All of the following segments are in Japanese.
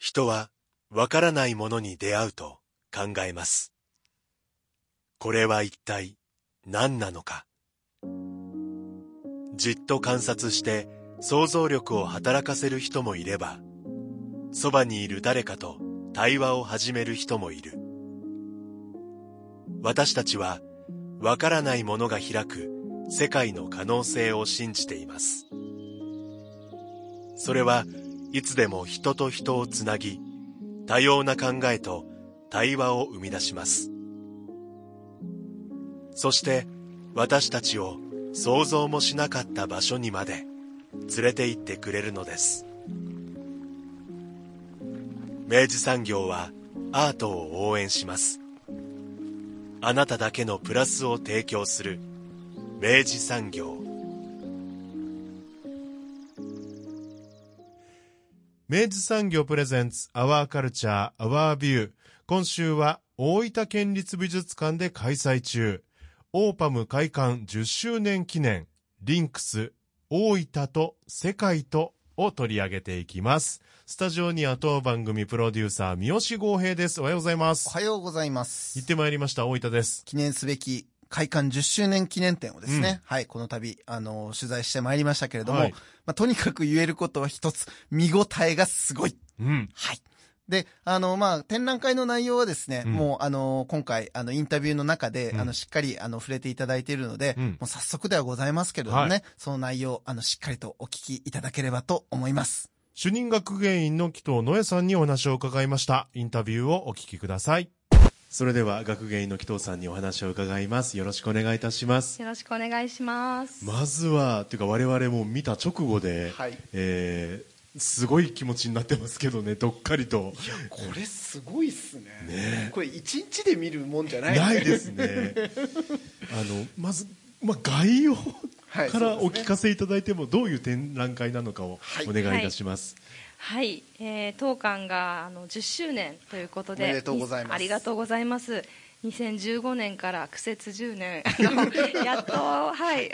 人はわからないものに出会うと考えます。これは一体何なのか。じっと観察して想像力を働かせる人もいれば、そばにいる誰かと対話を始める人もいる。私たちはわからないものが開く世界の可能性を信じています。それはいつでも人と人をつなぎ、多様な考えと対話を生み出します。そして私たちを想像もしなかった場所にまで連れて行ってくれるのです。明治産業はアートを応援します。あなただけのプラスを提供する明治産業。 明治産業プレゼンツアワーカルチャーアワービュー。今週は大分県立美術館で開催中、オーパム開館10周年記念リンクス大分と世界とを取り上げていきます。スタジオには当番組プロデューサー三好剛平です。おはようございます。 おはようございます。 行ってまいりました大分です。 記念すべき開館10周年記念展をですね、はい、この度取材してまいりましたけれども、はい、とにかく言えることは一つ、見応えがすごい。はい。で、展覧会の内容はですね、もう今回インタビューの中でしっかり触れていただいているので、もう早速ではございますけれどもね、はい、その内容しっかりとお聞きいただければと思います。 主任学芸員の紀藤野江さんにお話を伺いました。インタビューをお聞きください。それでは学芸員の紀藤さんにお話を伺います。よろしくお願いいたします。 よろしくお願いします。 まずはというか我々も見た直後で、はい、すごい気持ちになってますけどね、どっかりと。 いや、これすごいっす ね。これ一日で見るもんじゃない。 ないですね。まず、概要からお聞かせいただいても、どういう展覧会なのかをお願いいたします。 はい、当館が10周年ということで、 おめでとうございます。 ありがとうございます。2015年から苦節10年やっとはい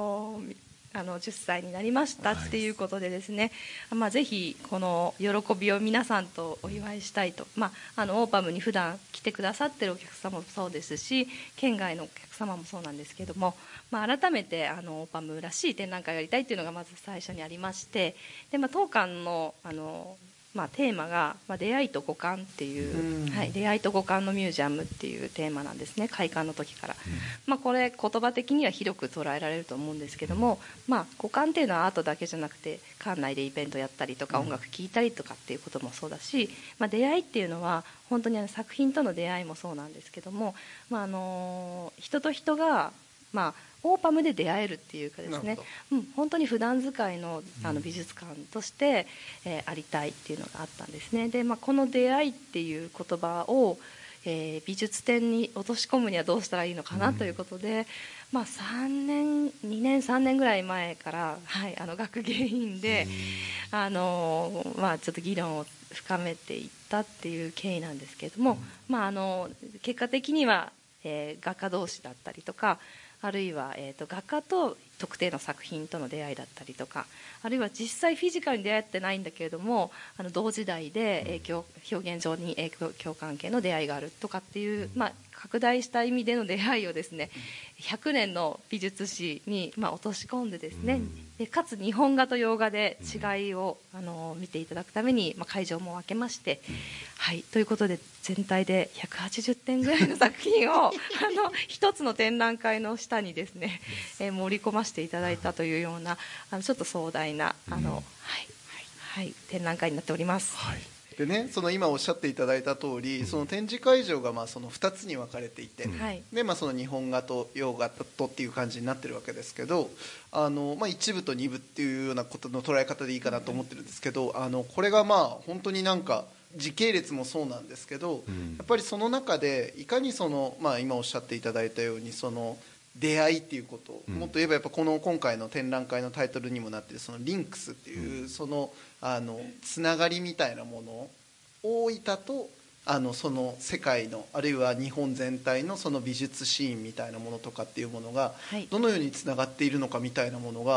10歳になりましたっていうことでですね、ぜひこの喜びを皆さんとお祝いしたいと、オーパムに普段来てくださってるお客様もそうですし、県外のお客様もそうなんですけども、改めてオーパムらしい展覧会をやりたいっていうのがまず最初にありまして、で、当館のテーマが、出会いと五感っていう、はい、出会いと五感のミュージアムっていうテーマなんですね、開館の時から。これ言葉的には広く捉えられると思うんですけども、五感っていうのはアートだけじゃなくて、館内でイベントやったりとか音楽聴いたりとかっていうこともそうだし、出会いっていうのは本当に作品との出会いもそうなんですけども、人と人がオーパムで出会えるっていうかですね、本当に普段使いの美術館として、ありたいっていうのがあったんですね。で、この出会いっていう言葉を、美術展に落とし込むにはどうしたらいいのかなということで、2年3年ぐらい前から、はい、学芸員で、ちょっと議論を深めていったっていう経緯なんですけれども、結果的には、画家同士だったりとか、あるいは、画家と特定の作品との出会いだったりとか、あるいは実際フィジカルに出会ってないんだけれども、同時代で表現上に影響関係の出会いがあるとかっていう、拡大した意味での出会いをですね、100年の美術史に落とし込んでですね、でかつ日本画と洋画で違いを見ていただくために、会場も分けまして、はい、ということで全体で180点ぐらいの作品を一つの展覧会の下にですね、盛り込ませていただいたというようなちょっと壮大な展覧会になっております。 はい。でね、その今おっしゃっていただいた通り、その展示会場がその2つに分かれていて、でその日本画と洋画とっていう感じになってるわけですけど、一部と二部っていうようなことの捉え方でいいかなと思ってるんですけど、これが本当になんか時系列もそうなんですけど、やっぱりその中でいかにその、今おっしゃっていただいたようにその出会いっていうこと、もっと言えばやっぱこの今回の展覧会のタイトルにもなっているそのリンクスっていうそのつながりみたいなもの、大分とその世界のあるいは日本全体のその美術シーンみたいなものとかっていうものがどのようにつながっているのかみたいなものが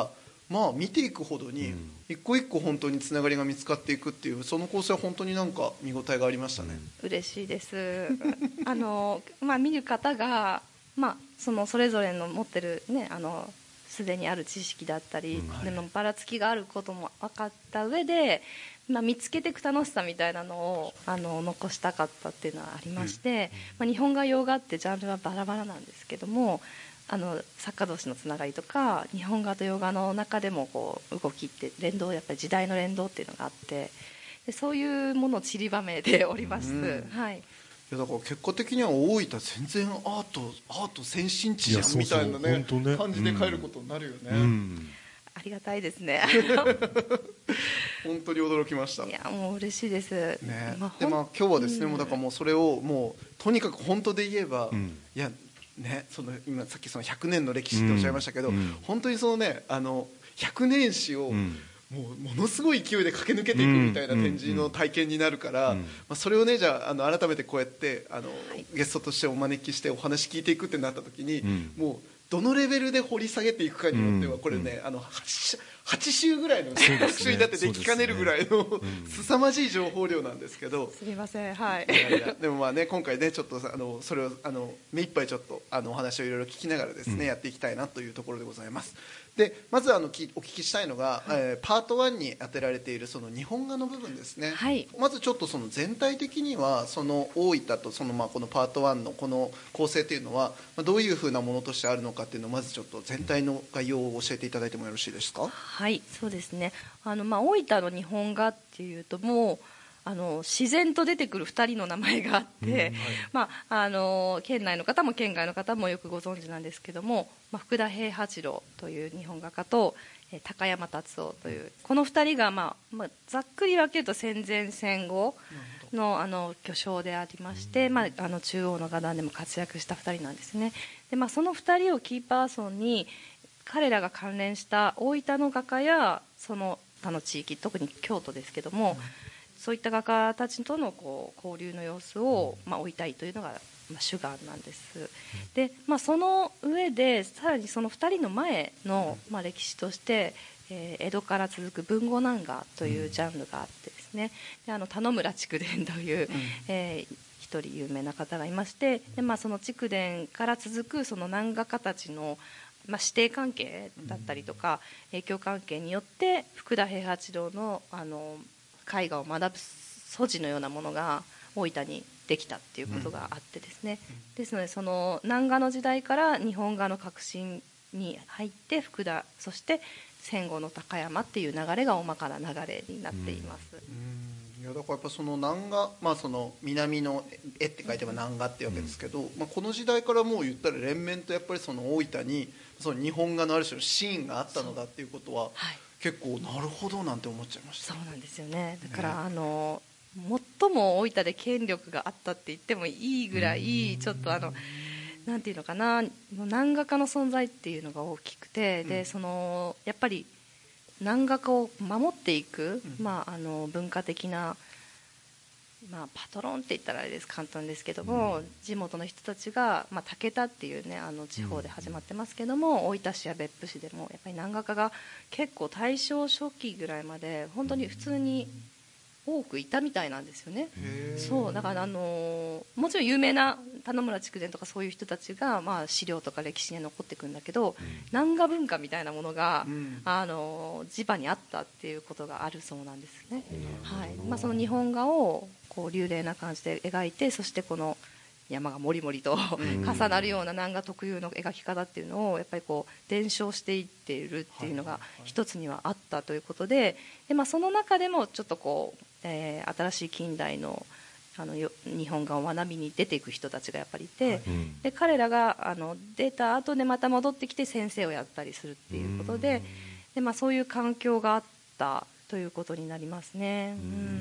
まあ見ていくほどに一個一個本当につながりが見つかっていくっていう、その構成は本当になんか見応えがありましたね。 嬉しいですまあ、見る方が、まあ、それぞれの持ってるねすでにある知識だったり、でもばらつきがあることも分かった上で、まあ、見つけていく楽しさみたいなのを残したかったっていうのはありまして、まあ、日本画洋画ってジャンルはバラバラなんですけども、作家同士のつながりとか日本画と洋画の中でもこう動きって連動、やっぱり時代の連動っていうのがあって、でそういうものを散りばめております、はい。 いやだから結果的には大分全然アート先進地じゃんみたいなね感じで帰ることになるよね、 ありがたいですね本当に驚きました。 いやもう嬉しいです、 ね。でまあ今日はですね、もうだからもうそれをもうとにかく本当で言えば、いやね、今さっき100年の歴史っておっしゃいましたけど、本当にね100年史をものすごい勢いで駆け抜けていくみたいな展示の体験になるから、まあ、それをねじゃあ改めてこうやってゲストとしてお招きしてお話聞いていくってなった時に、もうどのレベルで掘り下げていくかによってはこれね、8週ぐらいの学習になってできかねるぐらいの凄まじい情報量なんですけど、 すみません、はい。 でもまあね今回ねちょっとそれを目いっぱいちょっとお話をいろいろ聞きながらですね、やっていきたいなというところでございます。でまずお聞きしたいのが、パート1に当てられているその日本画の部分ですね、はい、まずちょっと全体的には大分とこのパート1のこの構成というのはどういうふうなものとしてあるのかっていうのをまずちょっと全体の概要を教えていただいてもよろしいですか。 はい、そうですね。大分の日本画っていうともう自然と出てくる2人の名前があって、県内の方も県外の方もよくご存知なんですけども、福田平八郎という日本画家と高山達夫というこの2人が、ざっくり分けると戦前戦後の巨匠でありまして、中央の画壇でも活躍した2人なんですね。で、その2人をキーパーソンに彼らが関連した大分の画家やその他の地域、特に京都ですけども、そういった画家たちとの交流の様子を追いたいというのが主眼なんです。で、その上でさらにその2人の前の歴史として江戸から続く文語南画というジャンルがあってですね、で田野村竹伝という一人有名な方がいまして、で、その竹伝から続くその南画家たちの師弟関係だったりとか影響関係によって福田平八郎の絵画を学ぶ素地のようなものが大分にできたっていうことがあってですね、ですのでその南画の時代から日本画の革新に入って福田、そして戦後の高山っていう流れが大まかな流れになっています。 いやだからやっぱその南画、その南の絵って書いてば南画っていうわけですけど、この時代からもう言ったら連綿とやっぱりその大分にその日本画のある種のシーンがあったのだっていうことは、結構なるほどなんて思っちゃいました。 そうなんですよね。だから、最も大分で権力があったって言ってもいいぐらいちょっとなんていうのかな、南画家の存在っていうのが大きくて、でやっぱり南画家を守っていく、文化的な、パトロンって言ったらあれです、簡単ですけども、地元の人たちが、竹田っていうね地方で始まってますけども、大分市や別府市でもやっぱり南画家が結構大正初期ぐらいまで本当に普通に多くいたみたいなんですよね。そうだからもちろん有名な田野村竹伝とかそういう人たちが、資料とか歴史に残っていくんだけど、南画文化みたいなものが、地場にあったっていうことがあるそうなんですね。はい。その日本画を流麗な感じで描いて、そしてこの山がもりもりと重なるような南画特有の描き方っていうのをやっぱり伝承していっているっていうのが一つにはあったということで、その中でもちょっと新しい近代の日本画を学びに出ていく人たちがやっぱりいて、で彼らが出た後でまた戻ってきて先生をやったりするっていうことで、そういう環境があったということになりますね。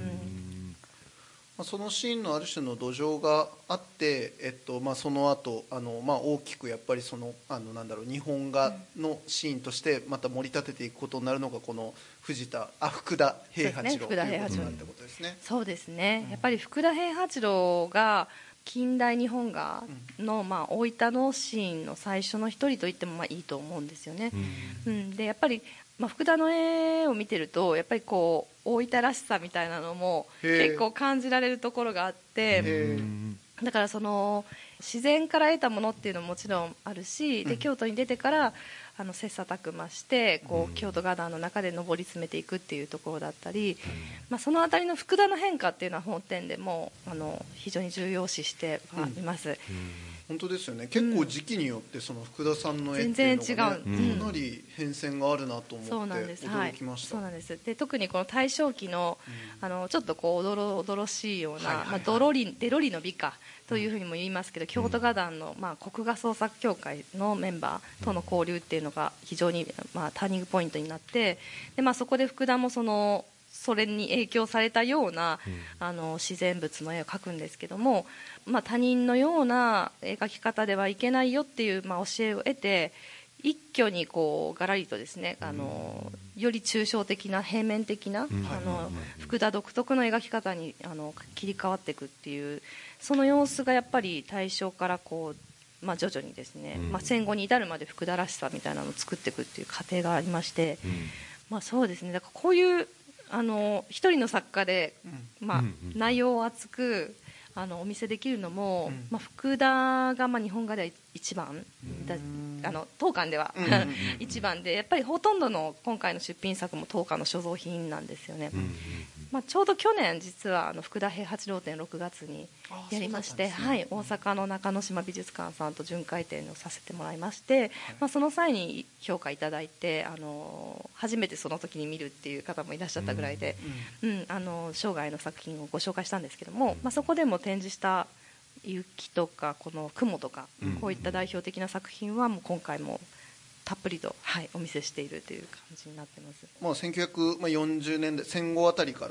そのシーンのある種の土壌があって、その後大きくやっぱり日本画のシーンとしてまた盛り立てていくことになるのがこの福田平八郎ということになるってことですね。 そうですね、やっぱり福田平八郎が近代日本画の、大分のシーンの最初の一人と言ってもいいと思うんですよね。でやっぱり福田の絵を見てるとやっぱりこう大分らしさみたいなのも結構感じられるところがあって、だからその自然から得たものっていうのももちろんあるし、で京都に出てから切磋琢磨してこう京都画壇の中で上り詰めていくっていうところだったり、そのあたりの福田の変化っていうのは本店でも非常に重要視しています。 本当ですよね。結構時期によってその福田さんの絵っていうのが、ね、全然違う、かなり変遷があるなと思って驚きました。 そうなんです。で特にこの大正期の、ちょっとこうおどろしいような、デロリの美化というふうにも言いますけど、京都画壇の、国画創作協会のメンバーとの交流っていうのが非常に、ターニングポイントになって、で、そこで福田もそれに影響されたような、自然物の絵を描くんですけども、他人のような描き方ではいけないよっていう、教えを得て一挙にこうガラリとですね、より抽象的な平面的な、福田独特の描き方に切り替わっていくっていう、その様子がやっぱり大正からこう、徐々にですね、戦後に至るまで福田らしさみたいなのを作っていくっていう過程がありまして、そうですね、だからこういう一人の作家で、内容を厚くお見せできるのも、福田が日本画では一番当館では一番で、やっぱりほとんどの今回の出品作も当館の所蔵品なんですよね。ちょうど去年実は福田平八郎展6月にやりまして、大阪の中之島美術館さんと巡回展をさせてもらいまして、その際に評価いただいて、初めてその時に見るっていう方もいらっしゃったぐらいで、生涯の作品をご紹介したんですけども、そこでも展示した雪とかこの雲とか、こういった代表的な作品はもう今回もたっぷりと、お見せしているという感じになってます。 1940年代戦後あたりから、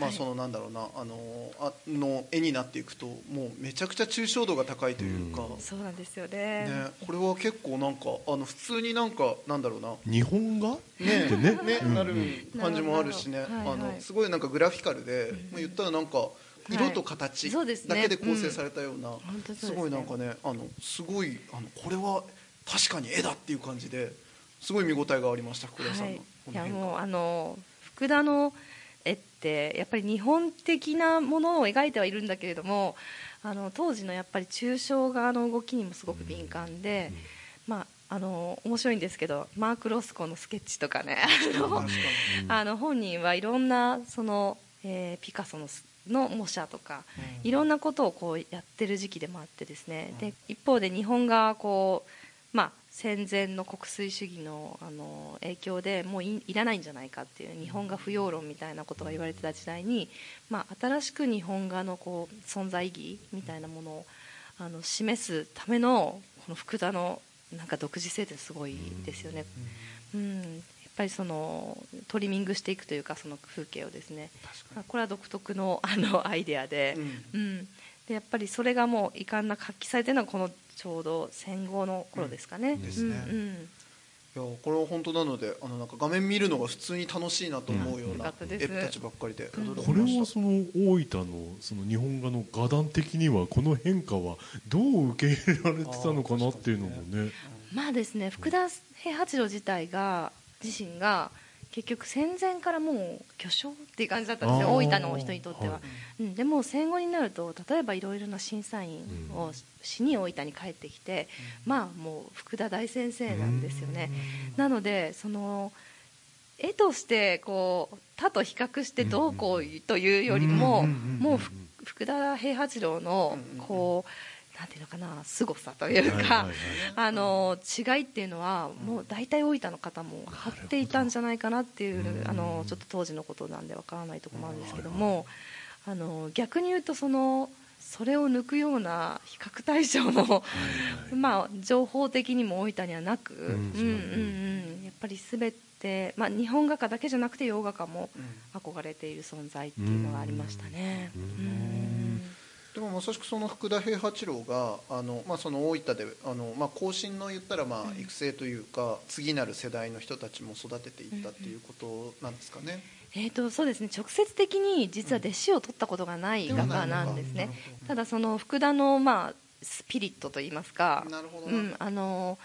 そのなんだろうなの絵になっていくと、もうめちゃくちゃ抽象度が高いというか、 そうなんですよね。 これは結構なんか普通になんだろうな、 日本画ねなる感じもあるしね、すごいなんかグラフィカルで、言ったらなんか色と形だけで構成されたような、すごいなんかね、すごいこれは確かに絵だっていう感じですごい見応えがありました。福田さんのこのいやもう福田の絵ってやっぱり日本的なものを描いてはいるんだけれども、当時のやっぱり抽象画の動きにもすごく敏感で、面白いんですけど、マーク・ロスコのスケッチとかね本人はいろんなピカソの模写とか、いろんなことをこうやってる時期でもあってですね、で一方で日本がこう戦前の国粋主義の影響でもう いらないんじゃないかっていう、日本画不要論みたいなことが言われてた時代に、新しく日本画のこう存在意義みたいなものを示すためのこの福田のなんか独自性ってすごいですよね。やっぱりトリミングしていくというか、その風景をですね、これは独特のアイデアで、でやっぱりそれがもう遺憾な発揮されているのがこのちょうど戦後の頃ですかね。 ですね。いやこれは本当なので、なんか画面見るのが普通に楽しいなと思うような絵たちばっかりで、 これはその大分の日本画の画壇的にはこの変化はどう受け入れられてたのかなっていうのもね。 ですね、福田平八郎自身が結局戦前からもう巨匠っていう感じだったんですよ、大分の人にとっては。でも戦後になると、例えばいろいろな審査員をしに大分に帰ってきて、もう福田大先生なんですよね。なので絵としてこう他と比較してどうこうというよりも、もう福田平八郎のこうなんていうのかな、凄さというか、違いっていうのはもう大体大分の方も分かっていたんじゃないかなっていう、ちょっと当時のことなんで分からないところもあるんですけども、逆に言うとそれを抜くような比較対象の情報的にも大分にはなく、やっぱり全て、日本画家だけじゃなくて洋画家も憧れている存在っていうのがありましたね。 でもまさしくその福田平八郎がその大分で後進の言ったら育成というか、次なる世代の人たちも育てていったっていうことなんですかね。 そうですね、直接的に実は弟子を取ったことがない画家なんですね。ただその福田のスピリットといいますか、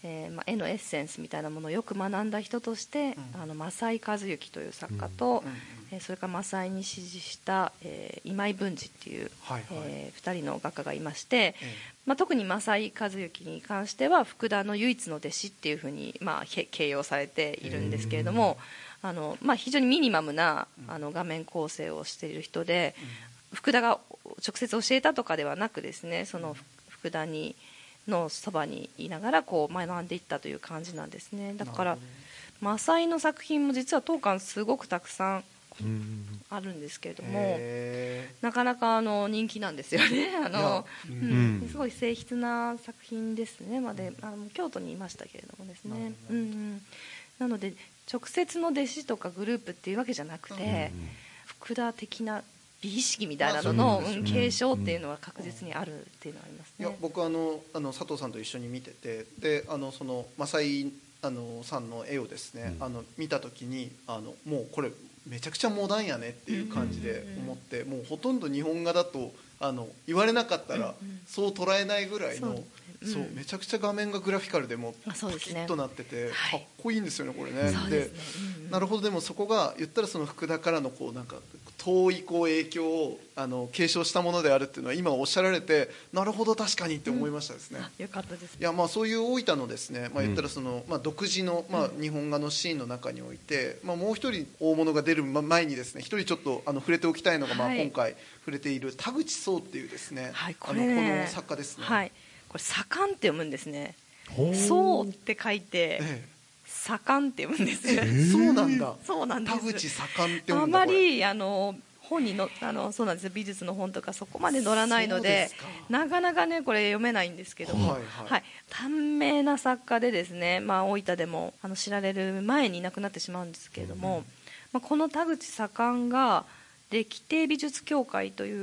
絵のエッセンスみたいなものをよく学んだ人として、正井一幸という作家と、それから正井に師事した、今井文治っていう、2人の画家がいまして、特に正井一幸に関しては福田の唯一の弟子っていうふうに、形容されているんですけれども、非常にミニマムな画面構成をしている人で、福田が直接教えたとかではなくですね、その福田のそばにいながらこう学んでいったという感じなんですね。だから正井の作品も実は当館すごくたくさんあるんですけれども、なかなか人気なんですよね。すごい静筆な作品ですね。京都にいましたけれどもですね。なので直接の弟子とかグループっていうわけじゃなくて、福田的な美意識みたいなのの継承っていうのは確実にあるっていうのはありますね。 いや僕佐藤さんと一緒に見てて、でその正井さんの絵をですね、見た時にもうこれめちゃくちゃモダンやねっていう感じで思って、もうほとんど日本画だと言われなかったらそう捉えないぐらいの、そうめちゃくちゃ画面がグラフィカルでもパキッとなってて、かっこいいんですよねこれね。でなるほど。でもそこが言ったらその福田からのこうなんか遠いこう影響を継承したものであるっていうのは今おっしゃられて、なるほど確かにって思いましたですね。 よかったです。 いやそういう大分のですね、言ったらその独自の日本画のシーンの中において、もう一人大物が出る前にですね、一人ちょっと触れておきたいのが今回触れている田口壮っていうですね、この作家ですね。 これ盛んって読むんですね。壮って書いて、盛んって読むんですよ。 そうなんだ。 そうなんです。 田口盛んって読むんだ。 あまり本にそうなんです。美術の本とかそこまで載らないので、なかなかねこれ読めないんですけども、短命な作家でですね、大分でも知られる前にいなくなってしまうんですけれども、この田口盛んが歴帝美術協会という、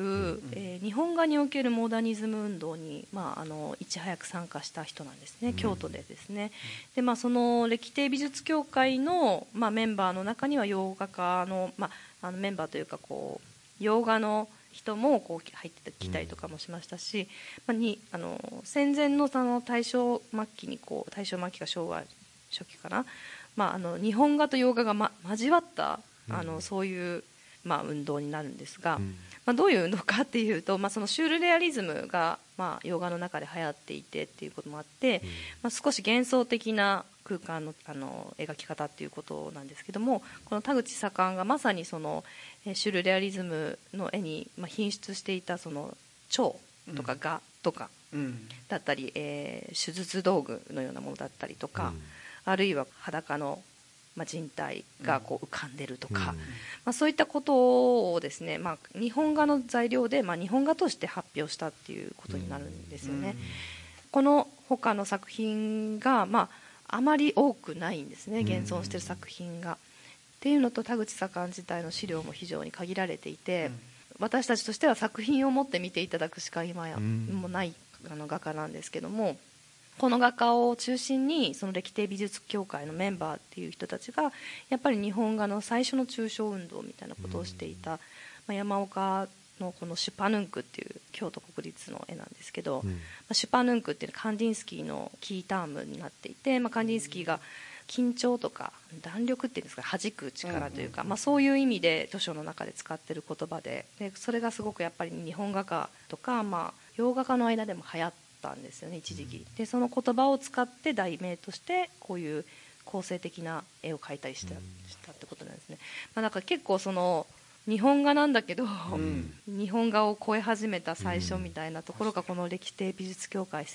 日本画におけるモダニズム運動に、いち早く参加した人なんですね。京都でですね。で、その歴帝美術協会の、メンバーの中には洋画家の、メンバーというかこう洋画の人もこう入ってきたりとかもしましたし、戦前の大正末期に大正末期か昭和初期かな、日本画と洋画が、交わった、そういう運動になるんですが、どういう運動かっていうと、そのシュールレアリズムが、洋画の中で流行っていてっていうこともあって、少し幻想的な空間の、描き方っていうことなんですけども、この田口盛んがまさにそのシュールレアリズムの絵に、品質していたその蝶とか蛾とかだったり、手術道具のようなものだったりとか、あるいは裸の人体がこう浮かんでるとか、そういったことをですね、日本画の材料で、日本画として発表したっていうことになるんですよね。この他の作品が、あまり多くないんですね、現存している作品が。っていうのと、田口盛ん自体の資料も非常に限られていて、私たちとしては作品を持って見ていただくしか今やもない画家なんですけども、この画家を中心にその歴帝美術協会のメンバーっていう人たちがやっぱり日本画の最初の抽象運動みたいなことをしていた、山岡のこのシュパヌンクっていう京都国立の絵なんですけど、シュパヌンクっていうのはカンディンスキーのキータームになっていて、カンディンスキーが緊張とか弾力っていうんですか、弾く力というか、そういう意味で著書の中で使ってる言葉で、それがすごくやっぱり日本画家とか、洋画家の間でも流行ったんですよね、一時期。でその言葉を使って題名としてこういう構成的な絵を描いたりしたってことなんですね。だから結構その日本画なんだけど、日本画を超え始めた最初みたいなところがこの歴帝美術協会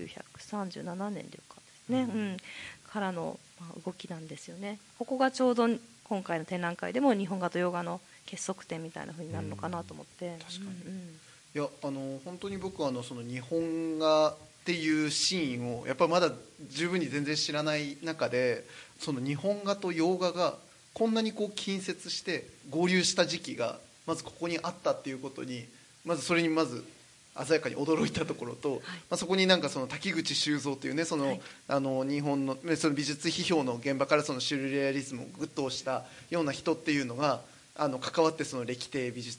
1937年でよかですね、からの動きなんですよね。ここがちょうど今回の展覧会でも日本画と洋画の結束点みたいな風になるのかなと思って、 確かに、いや本当に僕はその日本画っていうシーンをやっぱりまだ十分に全然知らない中で、その日本画と洋画がこんなにこう近接して合流した時期がまずここにあったっていうことに、まずそれにまず鮮やかに驚いたところと、そこになんかその滝口修造というね、その、日本のその美術批評の現場からそのシュールレアリズムをグッと押したような人っていうのが関わってその歴帝美術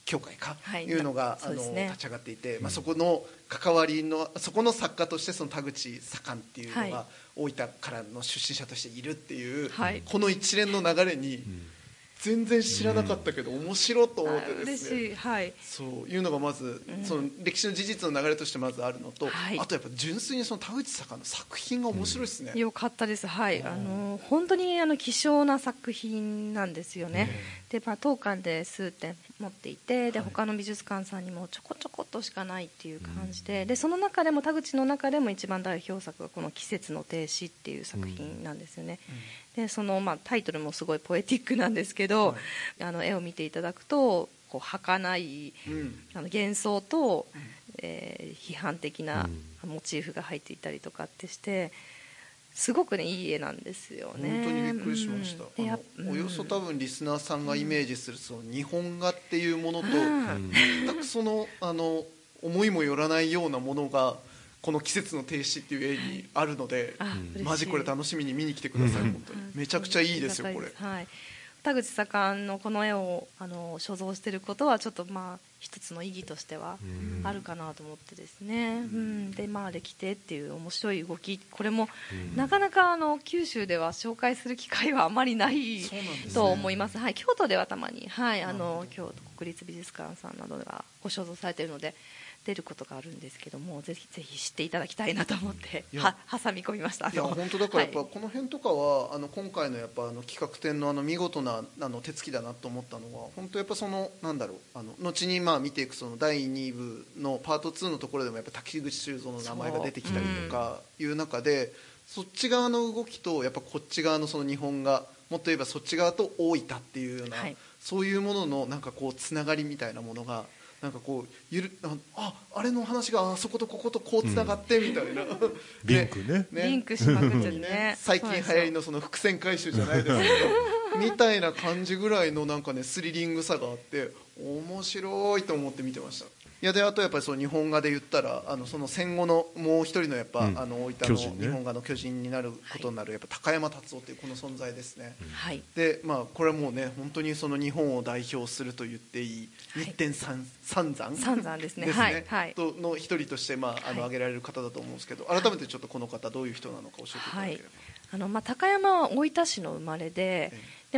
協会かいうのが、 そうですね、 立ち上がっていて、そこの関わりのそこの作家としてその田口左官っていうのが大分からの出身者としているっていう、この一連の流れに全然知らなかったけど面白いと思ってですね、 嬉しい、はい、 そういうのがまず、その歴史の事実の流れとしてまずあるのと、あとやっぱ純粋にその田口左官の作品が面白いですね。 よかったです、はい、本当に希少な作品なんですよね。で、当館で数点持っていて、で他の美術館さんにもちょこちょこっとしかないっていう感じで、でその中でも田口の中でも一番代表作がこの季節の停止っていう作品なんですよね。でそのタイトルもすごいポエティックなんですけど、絵を見ていただくとこう儚い、幻想と、批判的なモチーフが入っていたりとかってしてすごくねいい絵なんですよね。 本当にびっくりしました。およそ多分リスナーさんがイメージするその日本画っていうものと全くその思いもよらないようなものがこの季節の停止っていう絵にあるので、マジこれ楽しみに見に来てください。本当にめちゃくちゃいいですよこれ。 はい、田口左官のこの絵を所蔵していることはちょっと一つの意義としてはあるかなと思ってですね、で歴亭っていう面白い動き、これもなかなか九州では紹介する機会はあまりないと思います。はい、京都ではたまに、京都国立美術館さんなどがご所蔵されているので出ることがあるんですけども、ぜひぜひ知っていただきたいなと思って挟み込みました。 いや本当だからやっぱこの辺とかは今回のやっぱ企画展の見事な手つきだなと思ったのは、本当やっぱそのなんだろう後に見ていくその第2部のパート2のところでもやっぱ滝口修造の名前が出てきたりとかいう中で、そっち側の動きとやっぱこっち側のその日本がもっと言えばそっち側と大分っていうような、そういうもののなんかこうつながりみたいなものがなんかこうあれの話があそことこことこうつながってみたいな、 リンクねリンクしまくってね最近流行りのその伏線回収じゃないですけどみたいな感じぐらいのなんかねスリリングさがあって面白いと思って見てました。いやであとやっぱりその日本画で言ったらその戦後のもう一人のやっぱ、大分の日本画の巨人になることになるやっぱ高山達夫というこの存在ですね。でこれはもうね本当にその日本を代表すると言っていい日天三山ですねの一人として挙げられる方だと思うんですけど、改めてちょっとこの方どういう人なのか教えていただければ。 高山は大分市の生まれで、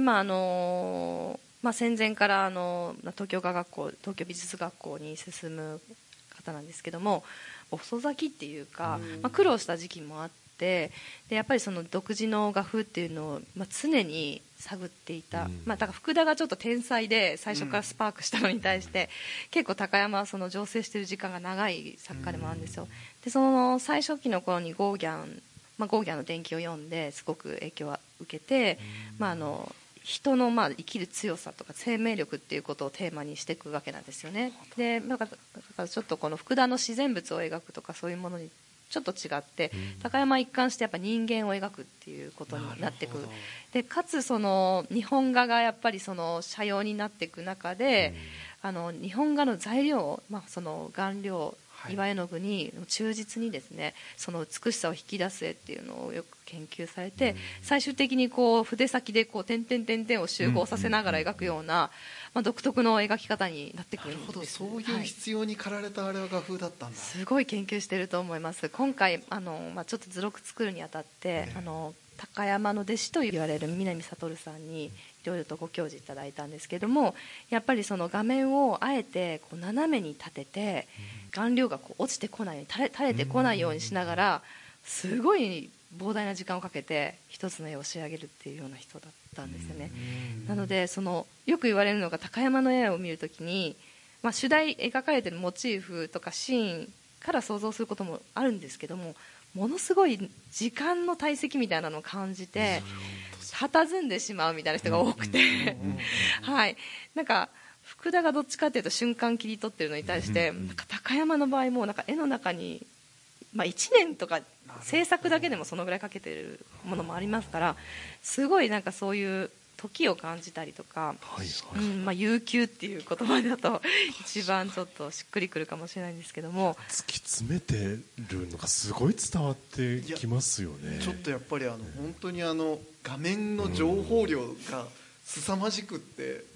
戦前から東京美術学校に進む方なんですけども、遅咲きっていうか、苦労した時期もあって、でやっぱりその独自の画風っていうのを、常に探っていた、だから福田がちょっと天才で最初からスパークしたのに対して、結構高山はその醸成している時間が長い作家でもあるんですよ。でその最初期の頃にゴーギャンの伝記を読んですごく影響を受けて、人の生きる強さとか生命力っていうことをテーマにしていくわけなんですよね。でだからちょっとこの福田の自然物を描くとかそういうものにちょっと違って、高山一貫してやっぱ人間を描くっていうことになっていく。でかつその日本画がやっぱりその斜陽になっていく中で、日本画の材料、その顔料岩絵の具に忠実にですね、その美しさを引き出す絵っていうのをよく研究されて、最終的にこう筆先でこう点々点々を集合させながら描くような、独特の描き方になってくるんです。 なるほど、そういう必要に駆られたあれは画風だったんだ。 すごい研究してると思います。今回ちょっと図録作るにあたって、高山の弟子と言われる南悟さんにいろいろとご教示いただいたんですけども、やっぱりその画面をあえてこう斜めに立てて、顔料がこう落ちてこないように垂れてこないようにしながら、すごい膨大な時間をかけて一つの絵を仕上げるっていうような人だったんですよね。なのでよく言われるのが、高山の絵を見るときに、主題描かれているモチーフとかシーンから想像することもあるんですけども、ものすごい時間の体積みたいなのを感じて佇んでしまうみたいな人が多くてはい、なんか福田がどっちかというと瞬間切り取ってるのに対して、なんか高山の場合もなんか絵の中に、1年とか制作だけでもそのぐらいかけてるものもありますから、すごいなんかそういう時を感じたりとか、悠久っていう言葉だと一番ちょっとしっくりくるかもしれないんですけども、 突き詰めてるのがすごい伝わってきますよね。 ちょっとやっぱり本当に画面の情報量が凄まじくって、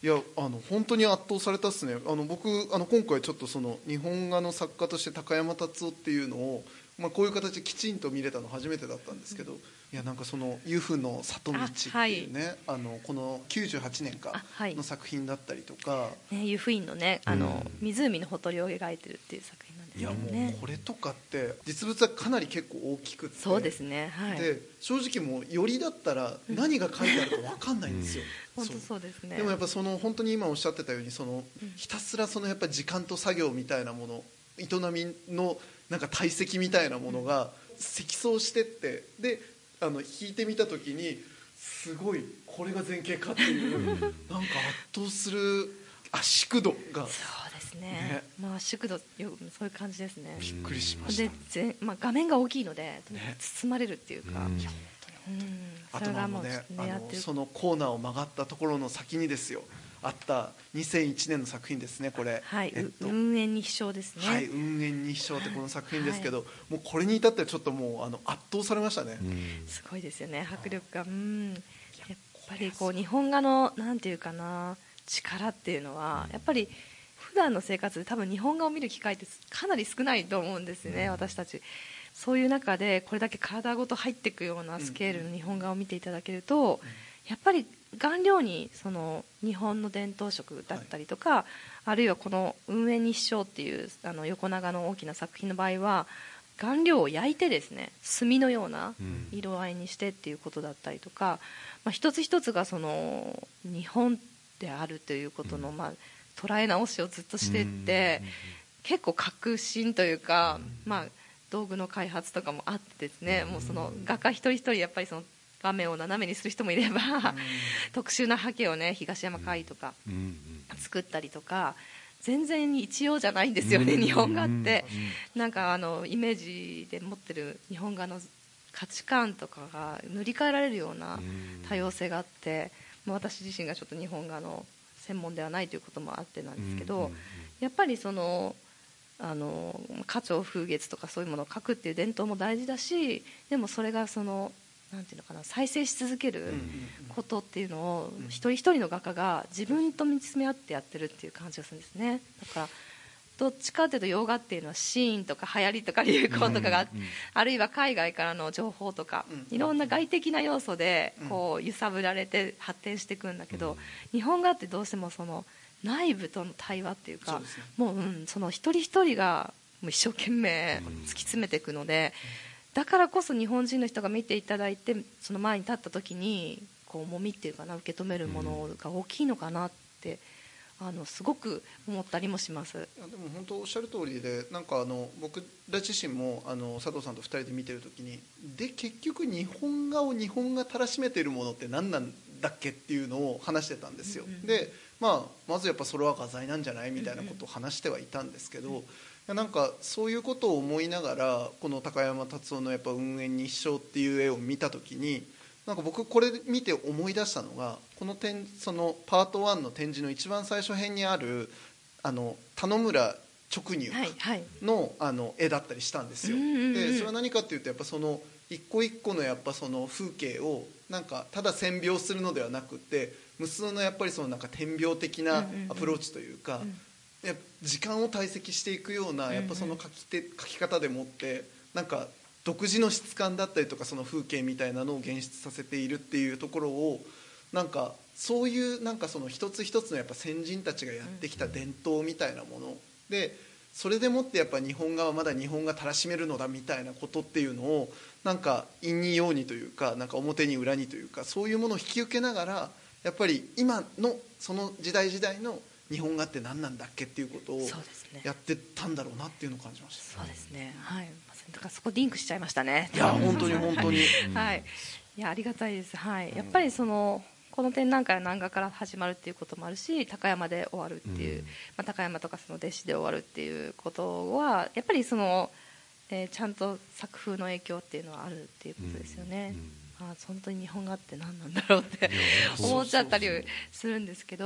いや本当に圧倒されたっすね。僕今回ちょっとその日本画の作家として高山達夫っていうのを、こういう形できちんと見れたの初めてだったんですけど、いやなんかその「由布の里道」っていうね、この98年かの作品だったりとか、 由布院のね湖のほとりを描いてるっていう作品なんですけどね。 いやもうこれとかって実物はかなり結構大きくて、 そうですね、はい、 で正直もうよりだったら何が書いてあるか分かんないんですよ。 本当そうですね。 でもやっぱその本当に今おっしゃってたようにそのひたすらそのやっぱ時間と作業みたいなもの、営みのなんか体積みたいなものが積層してって、で弾いてみた時にすごいこれが前景かっていうなんか圧倒する圧縮度が、 そうですね、圧縮度そういう感じですね。 びっくりしました。 で画面が大きいので包まれるっていうか、 あともね、そのコーナーを曲がったところの先にですよあった2001年の作品ですね、これ。 はい、雲煙日照ですね。 はい、雲煙日照ってこの作品ですけど、もうこれに至ってはちょっともう圧倒されましたね。 すごいですよね、迫力が。やっぱりこう日本画のなんていうかな、力っていうのはやっぱり普段の生活で多分日本画を見る機会ってかなり少ないと思うんですよね、私たち。そういう中でこれだけ体ごと入っていくようなスケールの日本画を見ていただけると、やっぱり顔料にその日本の伝統色だったりとか、あるいはこの雲煙日照っていう横長の大きな作品の場合は顔料を焼いてですね、墨のような色合いにしてっていうことだったりとか、一つ一つがその日本であるということの捉え直しをずっとしていって、結構革新というか、道具の開発とかもあってですね、もうその画家一人一人やっぱりその画面を斜めにする人もいれば、特殊な刷毛をね、東山魁とか作ったりとか、全然一様じゃないんですよね、日本画って。なんかイメージで持ってる日本画の価値観とかが塗り替えられるような多様性があって、私自身がちょっと日本画の専門ではないということもあってなんですけど、やっぱりその花鳥風月とかそういうものを描くっていう伝統も大事だし、でもそれがそのなんていうのかな、再生し続けることっていうのを一人一人の画家が自分と見つめ合ってやってるっていう感じがするんですね。だからどっちかというと洋画っていうのはシーンとか流行りとか流行とかが、あるいは海外からの情報とか、いろんな外的な要素でこう揺さぶられて発展していくんだけど、日本画ってどうしてもその内部との対話っていうか、もうその一人一人がもう一生懸命突き詰めていくので、だからこそ日本人の人が見ていただいて、その前に立った時にこう重みっていうかな、受け止めるものが大きいのかなってすごく思ったりもします。 でも本当おっしゃる通りで、なんか僕ら自身も佐藤さんと2人で見てる時に、で結局日本画を日本がたらしめているものって何なんだっけっていうのを話してたんですよ。でまずやっぱそれは画材なんじゃないみたいなことを話してはいたんですけど、なんかそういうことを思いながらこの高山達夫のやっぱ雲煙日照っていう絵を見た時に、なんか僕これ見て思い出したのが、このそのパート1の展示の一番最初辺にある田野村直入の絵だったりしたんですよ。でそれは何かっていうと、やっぱその一個一個のやっぱその風景をなんかただ線描するのではなくて、無数のやっぱりそのなんか点描的なアプローチというか、時間を堆積していくようなやっぱその描き方でもって、なんか独自の質感だったりとか、その風景みたいなのを現出させているっていうところを、なんかそういうなんかその一つ一つのやっぱ先人たちがやってきた伝統みたいなもので、それでもってやっぱ日本画はまだ日本がたらしめるのだみたいなことっていうのを、なんか陰に陽にというか、なんか表に裏にというか、そういうものを引き受けながら、やっぱり今のその時代時代の日本画って何なんだっけっていうことをやってたんだろうなっていうのを感じました。 そうですね、はい、だからそこリンクしちゃいましたね。 いや本当に本当に、 はい、いやありがたいです。はい、やっぱりそのこの展覧会は南画から始まるっていうこともあるし、高山で終わるっていう、高山とかその弟子で終わるっていうことはやっぱりその、ちゃんと作風の影響っていうのはあるっていうことですよね。本当に日本画って何なんだろうって思っちゃったりするんですけど、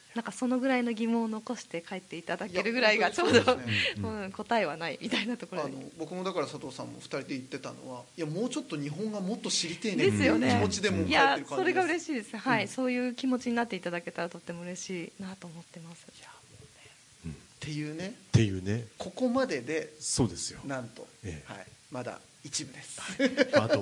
なんかそのぐらいの疑問を残して帰っていただけるぐらいがちょうど、答えはないみたいなところで、 僕もだから佐藤さんも2人で言ってたのは、いやもうちょっと日本がもっと知りてえねってですよね、 いう気持ちでも帰ってる感じです。 いやそれが嬉しいです、はい、そういう気持ちになっていただけたらとっても嬉しいなと思ってます。 っていうねここまでで、 そうですよ、 なんと、はい、まだ一部です。 パート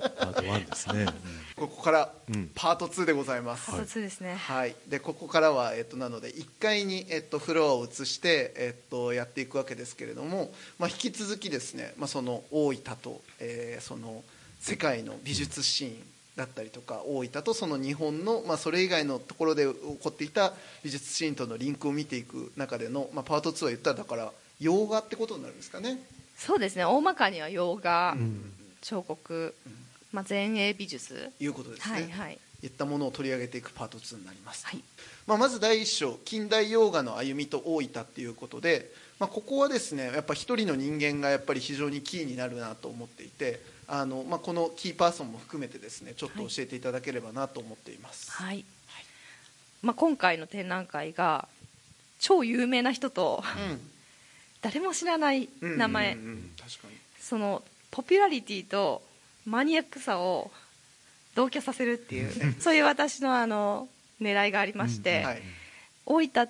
1ですね。 ここからパート2でございます。 パート2ですね。 はい。でここからはなので1階にフロアを移してやっていくわけですけれども、まあ引き続きですね、まあその大分とその世界の美術シーンだったりとか、大分とその日本のまあそれ以外のところで起こっていた美術シーンとのリンクを見ていく中での、まあパート2は言ったらだから洋画ってことになるんですかね。 そうですね、大まかには洋画、彫刻、まあ、前衛美術いうことですね、はいはい、いったものを取り上げていくパート2になります、はい。まあ、まず第一章、近代洋画の歩みと大分っていうことで、まあ、ここはですねやっぱ一人の人間がやっぱり非常にキーになるなと思っていて、まあ、このキーパーソンも含めてですねちょっと教えていただければなと思っています、はい、 はい。まあ、今回の展覧会が超有名な人と、誰も知らない名前、確かにそのポピュラリティとマニアックさを同居させるっていうそういう私の狙いがありまして、はい、大分って、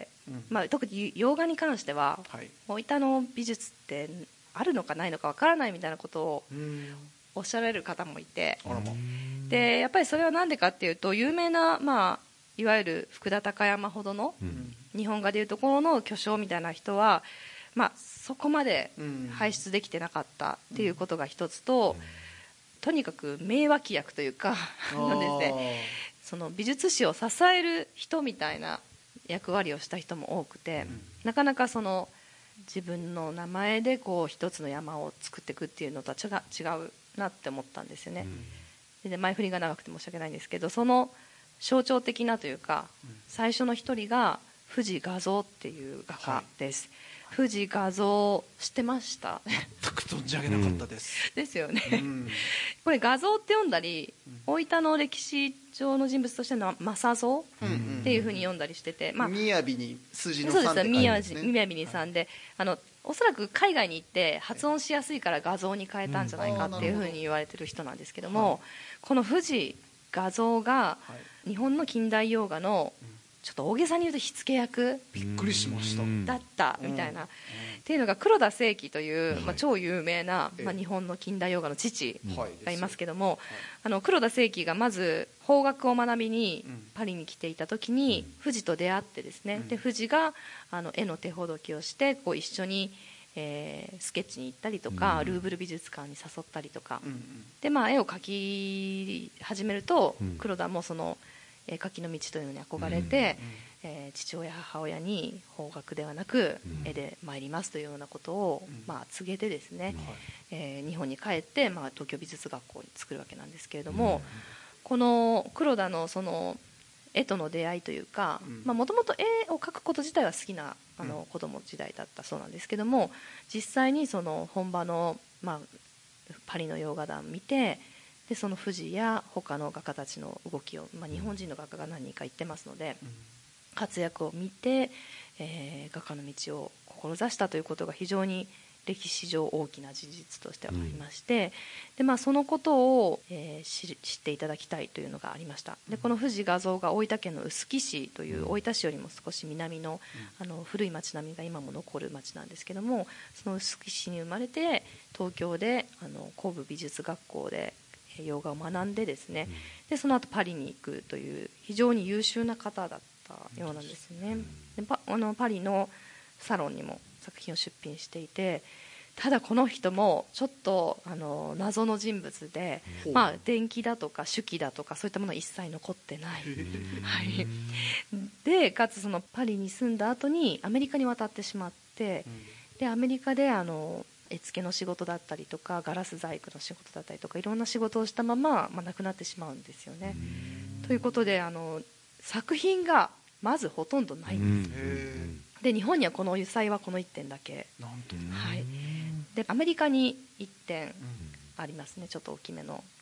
まあ、特に洋画に関しては、はい、大分の美術ってあるのかないのかわからないみたいなことをおっしゃられる方もいて、でやっぱりそれは何でかっていうと、有名な、まあ、いわゆる福田高山ほどの、日本画でいうところの巨匠みたいな人は、まあ、そこまで輩出できてなかったっていうことが一つと、とにかく名脇役というかなんですね、その美術史を支える人みたいな役割をした人も多くて、なかなかその自分の名前でこう一つの山を作っていくっていうのとは違うなって思ったんですよね、で前振りが長くて申し訳ないんですけど、その象徴的なというか、最初の一人が藤画像っていう画家です、藤画像知ってました？ 全く存じ上げなかったです、 ですよね、これ画像って読んだり、大分の歴史上の人物としての正像っていうふうに読んだりしてて、 まあ、雅に数字の3 そうって書いてますね。 雅に3で、おそらく海外に行って発音しやすいから画像に変えたんじゃないかっていうふうに言われてる人なんですけども、この藤画像が日本の近代洋画のちょっと大げさに言うと火付け役、 びっくりしました、 だったみたいな、っていうのが黒田清輝という、まあ、超有名な、まあ、日本の近代洋画の父がいますけども、黒田清輝がまず邦楽を学びにパリに来ていた時に藤と出会ってですね、で藤が絵の手ほどきをしてこう一緒にスケッチに行ったりとか、ルーブル美術館に誘ったりとか、で、まあ、絵を描き始めると、黒田もその絵描きの道というのに憧れて、父親母親に邦楽ではなく絵で参りますというようなことを、まあ、告げてですね、日本に帰って、まあ、東京美術学校に作るわけなんですけれども、この黒田のその絵との出会いというか、もともと絵を描くこと自体は好きな子供時代だったそうなんですけども、実際にその本場の、まあ、パリの洋画団を見て、でその藤や他の画家たちの動きを、まあ、日本人の画家が何人か言ってますので、活躍を見て、画家の道を志したということが非常に歴史上大きな事実としてはありまして、で、まあ、そのことを、知っていただきたいというのがありました。でこの藤画像が大分県の臼杵市という大分市よりも少し南の、古い町並みが今も残る町なんですけども、その臼杵市に生まれて東京で工部美術学校で洋画を学んでですね、でその後パリに行くという非常に優秀な方だったようなんですね。でパリのサロンにも作品を出品していて、ただこの人もちょっと謎の人物で、まあ、伝記だとか手記だとかそういったものは一切残ってない、はい、でかつそのパリに住んだ後にアメリカに渡ってしまって、でアメリカで絵付けの仕事だったりとかガラス細工の仕事だったりとかいろんな仕事をしたまま、亡くなってしまうんですよね。ということで作品がまずほとんどないんです。で日本にはこの油彩はこの1点だけ、はい、でアメリカに1点ありますね、ちょっと大きめの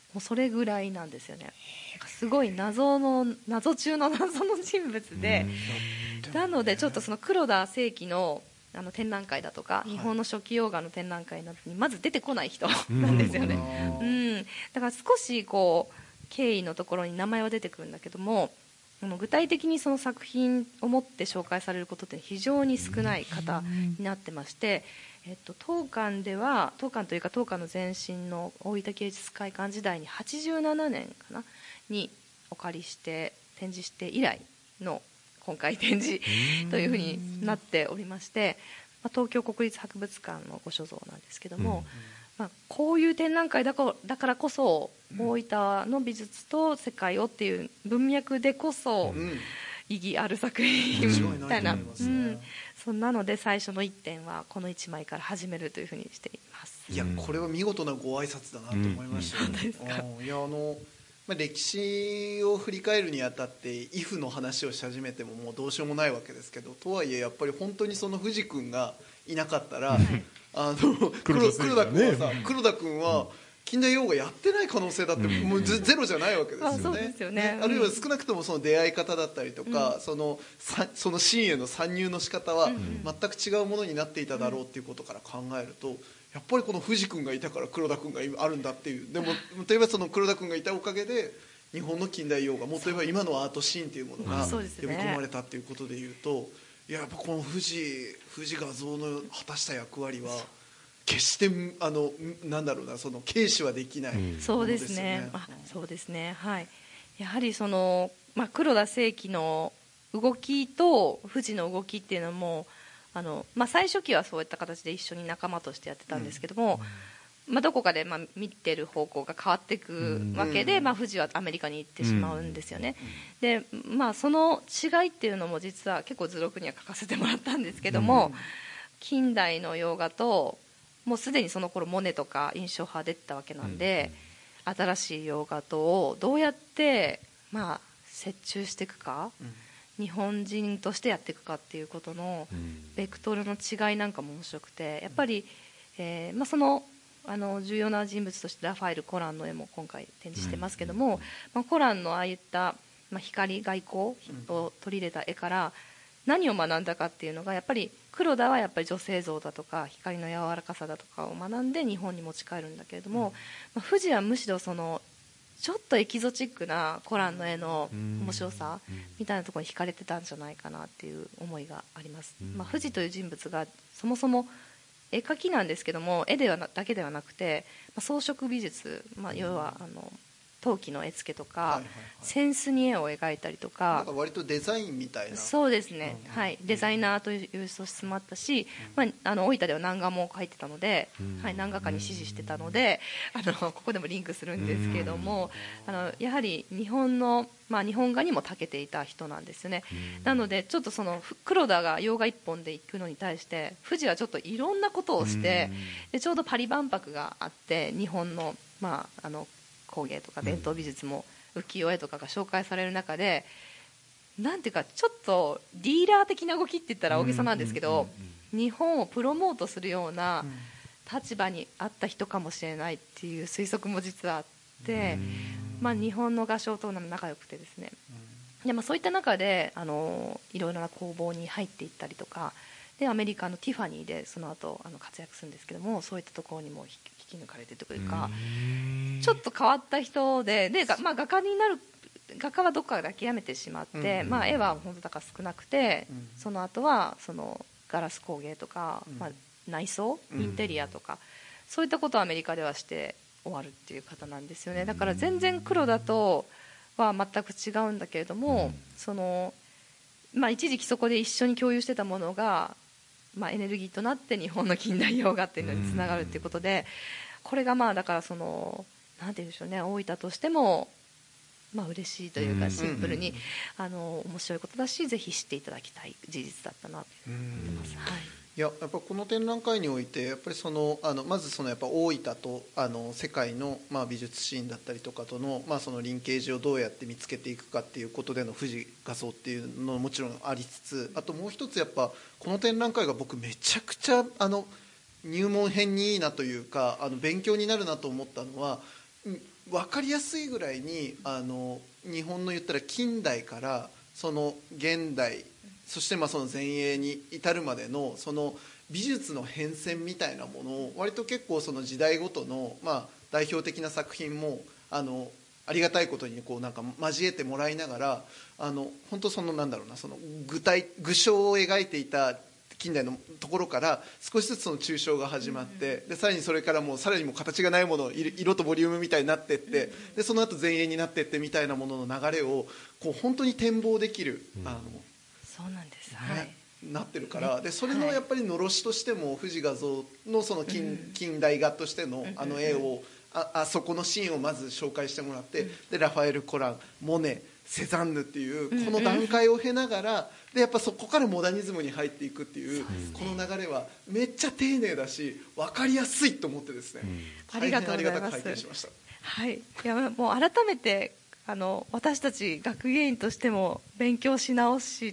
うそれぐらいなんですよね。すごい謎中の謎の人物で、なのでちょっとその黒田清輝の展覧会だとか、日本の初期洋画の展覧会などにまず出てこない人なんですよね。だから少しこう経緯のところに名前は出てくるんだけども、具体的にその作品を持って紹介されることって非常に少ない方になってまして、当館では当館の前身の大分芸術会館時代に87年かなにお借りして展示して以来の今回展示というふうになっておりまして、東京国立博物館のご所蔵なんですけども、こういう展覧会だからこそ大分の美術と世界をっていう文脈でこそ意義ある作品みたいな、そんなので最初の1点はこの1枚から始めるというふうにしています。 いや、これは見事なご挨拶だなと思いましたよ、いや歴史を振り返るにあたってイフの話をし始めてももうどうしようもないわけですけど、とはいえやっぱり本当にその藤君がいなかったら、黒田君は近代洋画やってない可能性だってもうゼロじゃないわけですよね。 そうですよね。 あるいは少なくともその出会い方だったりとか、そのシーンへの参入の仕方は全く違うものになっていただろうっていうことから考えると、やっぱりこの藤君がいたから黒田君があるんだっていう。でも例えばその黒田君がいたおかげで日本の近代洋画、もっと言えば今のアートシーンっていうものが呼び込まれたっていうことでいうと、やっぱこの藤画像の果たした役割は決してなんだろうな、その軽視はできないものですよね。 そうですね。そうですね。はい。やはりその黒田清輝の動きと藤の動きっていうのも最初期はそういった形で一緒に仲間としてやってたんですけども、どこかで見てる方向が変わっていくわけで、藤はアメリカに行ってしまうんですよね。でその違いっていうのも実は結構図録には書かせてもらったんですけども、近代の洋画ともうすでにその頃モネとか印象派出てたわけなんで、新しい洋画とをどうやって折衷していくか、日本人としてやっていくかっていうことのベクトルの違いなんかも面白くて、やっぱり、その重要な人物としてラファエル・コランの絵も今回展示してますけども、コランのああいった、光外交を取り入れた絵から何を学んだかっていうのが、やっぱり黒田はやっぱり女性像だとか光の柔らかさだとかを学んで日本に持ち帰るんだけれども、藤はむしろそのちょっとエキゾチックなコランの絵の面白さみたいなところに惹かれてたんじゃないかなっていう思いがあります。藤という人物がそもそも絵描きなんですけども、絵だけではなくて装飾美術、要は陶器の絵付けとか、扇子に絵を描いたりとか、 なんか割とデザインみたいな。 そうですね、デザイナーという素質もあったし、大分では南画も描いてたので、南画家に師事してたのでここでもリンクするんですけども、やはり日本画にも長けていた人なんですよね。なのでちょっとその黒田が洋画一本で行くのに対して藤はちょっといろんなことをして、でちょうどパリ万博があって、日本の工芸とか伝統美術も浮世絵とかが紹介される中で、なんていうかちょっとディーラー的な動きって言ったら大げさなんですけど、日本をプロモートするような立場にあった人かもしれないっていう推測も実はあって、日本の画商と仲良くてですね、でそういった中でいろいろな工房に入っていったりとかで、アメリカのティファニーでその後活躍するんですけども、そういったところにも引き抜かれてというか、ちょっと変わった人で、画家になる、画家はどっかで諦めてしまって、絵は本当だから少なくて、その後はそのガラス工芸とか、内装インテリアとか、そういったことをアメリカではして終わるっていう方なんですよね。だから全然黒田とは全く違うんだけれども、その一時期そこで一緒に共有してたものがエネルギーとなって日本の近代洋画っていうのにつながるっていうことで、これがだからそのなんていうんでしょうね、大分としても嬉しいというか、シンプルに面白いことだし、ぜひ知っていただきたい事実だったなと思ってます。 やっぱこの展覧会においてやっぱりまずやっぱ大分と世界の美術シーンだったりとかとのそのリンケージをどうやって見つけていくかっていうことでの藤画像っていうのももちろんありつつ、あともう一つやっぱこの展覧会が僕めちゃくちゃ入門編にいいなというか勉強になるなと思ったのは、 分かりやすいぐらいに日本の言ったら近代からその現代、そしてその前衛に至るまでのその美術の変遷みたいなものを割と結構その時代ごとの代表的な作品もありがたいことになんか交えてもらいながら本当そのなんだろうな、その具象を描いていた近代のところから少しずつその抽象が始まって、でさらにそれからさらにも形がないもの、色とボリュームみたいになっていって、でその後前衛になっていってみたいなものの流れを本当に展望できる、 そうなんです、 なってるから、でそれのやっぱりのろしとしても富士画像のその近代画としての絵をそこのシーンをまず紹介してもらって、でラファエル・コラン、モネ、セザンヌっていうこの段階を経ながら、でやっぱそこからモダニズムに入っていくっていうこの流れはめっちゃ丁寧だし分かりやすいと思ってですね、 ありがとうございます。 大変ありがたく拝見しました。 いやもう改めて私たち学芸員としても勉強し直して、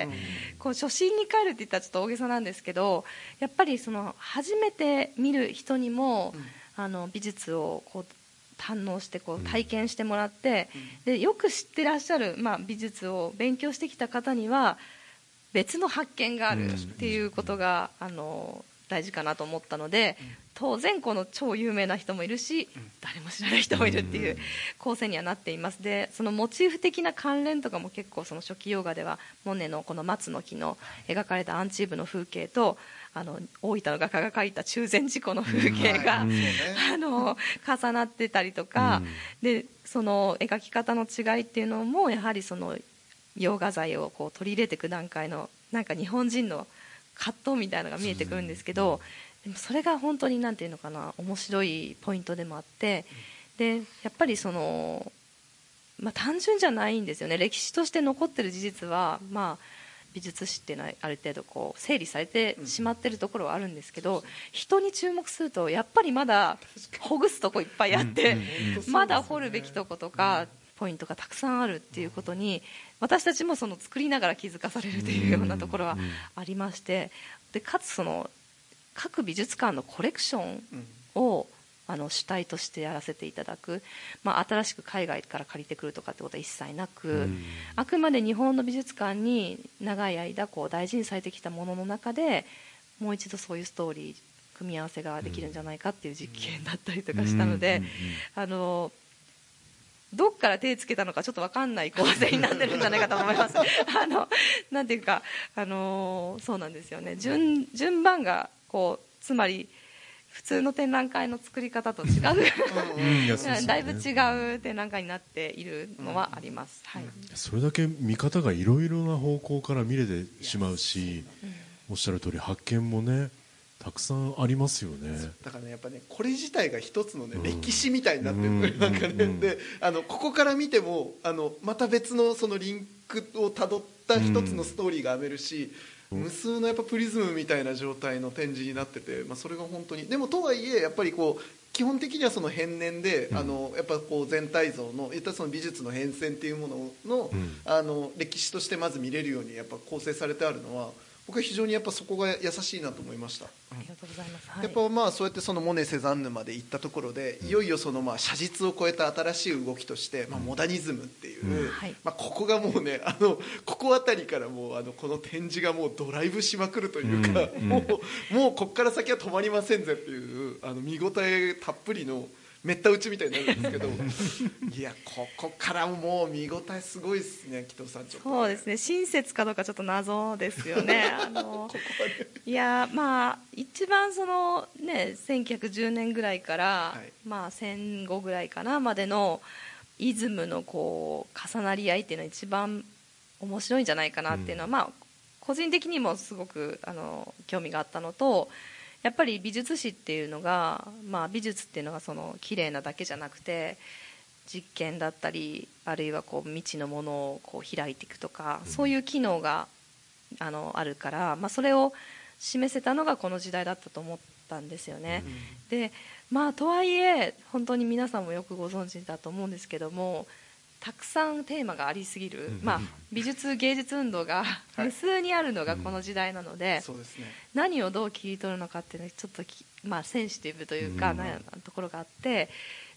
初心に帰るって言ったらちょっと大げさなんですけど、やっぱりその初めて見る人にも、美術を堪能して体験してもらって、でよく知ってらっしゃる、美術を勉強してきた方には別の発見があるっていうことが大事かなと思ったので、当然この超有名な人もいるし、誰も知らない人もいるっていう構成にはなっています。でそのモチーフ的な関連とかも結構その初期洋画ではモネのこの松の木の描かれたアンチーブの風景と大分の画家が描いた中禅寺湖の風景が、重なってたりとか、でその描き方の違いっていうのもやはりその洋画材を取り入れていく段階のなんか日本人の葛藤みたいなのが見えてくるんですけど、でもそれが本当になんていうのかな、面白いポイントでもあって、でやっぱりその、単純じゃないんですよね。歴史として残ってる事実は、美術史っていうのはある程度整理されてしまってるところはあるんですけど、人に注目するとやっぱりまだほぐすとこいっぱいあって、まだ掘るべきとことかポイントがたくさんあるっていうことに、私たちもその作りながら気づかされるというようなところはありまして、でかつその各美術館のコレクションを主体としてやらせていただく、新しく海外から借りてくるとかってことは一切なく、あくまで日本の美術館に長い間大事にされてきたものの中でもう一度そういうストーリー組み合わせができるんじゃないかっていう実験だったりとかしたので、どっから手つけたのかちょっと分かんない構成になってるんじゃないかと思いますなんていうか、そうなんですよね、順番がつまり普通の展覧会の作り方と違うだいぶ違う展覧会になっているのはあります、 それだけ見方がいろいろな方向から見れてしまうし、おっしゃる通り発見もねたくさんありますよね。 だからね、やっぱね、これ自体が一つのね、歴史みたいになってる、なんかね、でここから見てもまた別のそのリンクをたどった一つのストーリーが編めるし、無数のやっぱプリズムみたいな状態の展示になってて、それが本当にでもとはいえやっぱり基本的にはその変年で、やっぱ全体像のいったその美術の変遷っていうものの、歴史としてまず見れるようにやっぱ構成されてあるのは、僕は非常にやっぱそこが優しいなと思いました。 ありがとうございます、 やっぱそうやってそのモネ・セザンヌまで行ったところで、いよいよその写実を超えた新しい動きとして、モダニズムっていう、ここがもうねここあたりからもうこの展示がもうドライブしまくるというか、もうここから先は止まりませんぜっていう見応えたっぷりのめった打ちみたいになるんですけどいやここからもう見応えすごいですね、紀藤さん。ちょっとそうですね、親切かどうかちょっと謎ですよねいや一番そのね1910年ぐらいから、戦後ぐらいかなまでのイズムの重なり合いっていうのは一番面白いんじゃないかなっていうのは、個人的にもすごく興味があったのと、やっぱり美術史っていうのが、美術っていうのがその綺麗なだけじゃなくて実験だったり、あるいは未知のものを開いていくとか、そういう機能があるから、それを示せたのがこの時代だったと思ったんですよね、でとはいえ本当に皆さんもよくご存知だと思うんですけども、たくさんテーマがありすぎる、美術芸術運動が無数にあるのがこの時代なので、何をどう切り取るのかっていうのはちょっとセンシティブというか悩んだところがあって、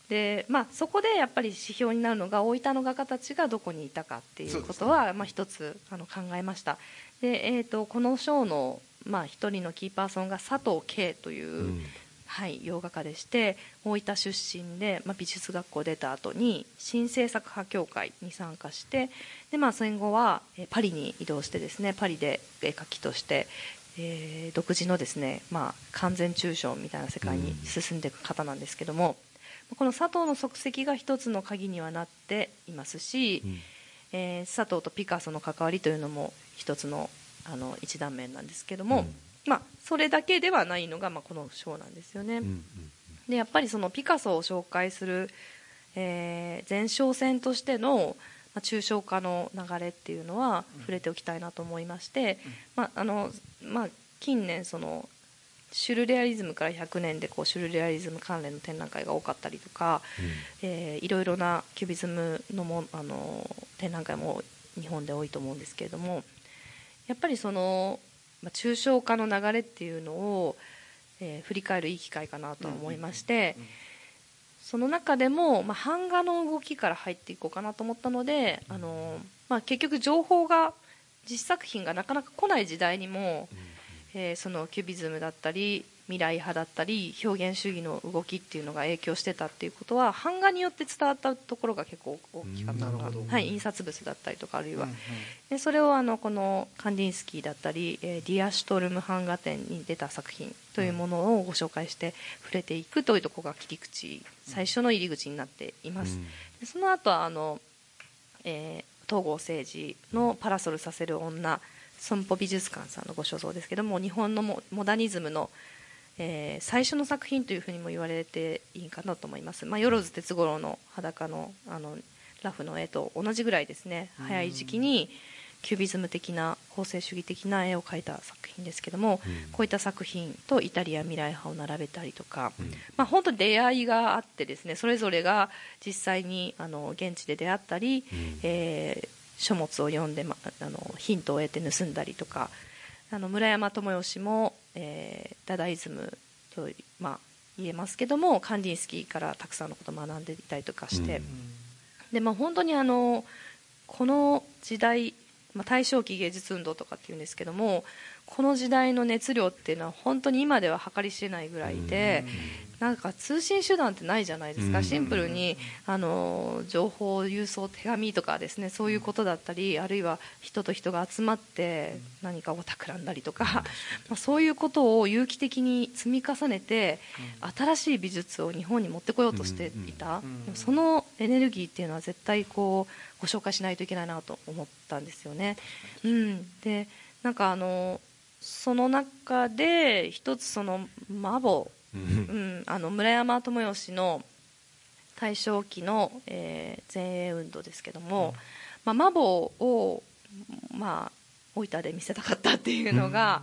でそこでやっぱり指標になるのが大分の画家たちがどこにいたかっていうことは、一つ考えました。で、このショーの一人のキーパーソンが佐藤圭という、洋画家でして、大分出身で、美術学校出た後に新制作派協会に参加して、で、戦後はパリに移動してですね、パリで絵描きとして、独自のですね、完全抽象みたいな世界に進んでいく方なんですけども、この佐藤の足跡が一つの鍵にはなっていますし、佐藤とピカソの関わりというのも一つの一段面なんですけども、それだけではないのが、このショーなんですよね。でやっぱりそのピカソを紹介する、前哨戦としての、抽象化の流れっていうのは触れておきたいなと思いまして、近年そのシュルレアリズムから100年でシュルレアリズム関連の展覧会が多かったりとか、いろいろなキュビズムの展覧会も日本で多いと思うんですけれども、やっぱりその、抽象化の流れっていうのを、振り返るいい機会かなと思いまして、その中でも、版画の動きから入っていこうかなと思ったので、結局情報が実作品がなかなか来ない時代にも、そのキュビズムだったり未来派だったり表現主義の動きっていうのが影響してたっていうことは版画によって伝わったところが結構大きかったのが、印刷物だったりとか、あるいは、でそれをこのカンディンスキーだったり、ディアシュトルム版画展に出た作品というものをご紹介して触れていくというところが切り口、最初の入り口になっています。でその後は東郷政治のパラソルさせる女、損保美術館さんのご所蔵ですけども、日本のモダニズムの、最初の作品というふうにも言われていいかなと思います。万鉄五郎の裸のラフの絵と同じぐらいですね、早い時期にキュビズム的な構成主義的な絵を描いた作品ですけども、こういった作品とイタリア未来派を並べたりとか、本当に出会いがあってですね、それぞれが実際に現地で出会ったり、書物を読んで、ヒントを得て盗んだりとか、村山智義も、ダダイズムと、言えますけども、カンディンスキーからたくさんのことを学んでいたりとかして、で本当にこの時代、大正期芸術運動とかっていうんですけども、この時代の熱量っていうのは本当に今では計り知れないぐらいで、なんか通信手段ってないじゃないですか。シンプルに情報郵送、手紙とかですね、そういうことだったり、あるいは人と人が集まって何かを企んだりとか、そういうことを有機的に積み重ねて新しい美術を日本に持ってこようとしていた、そのエネルギーっていうのは絶対ご紹介しないといけないなと思ったんですよね。でなんかその中で一つそのマボ、村山智義の大正期の、前衛運動ですけども、マボを、大分で見せたかったっていうのが、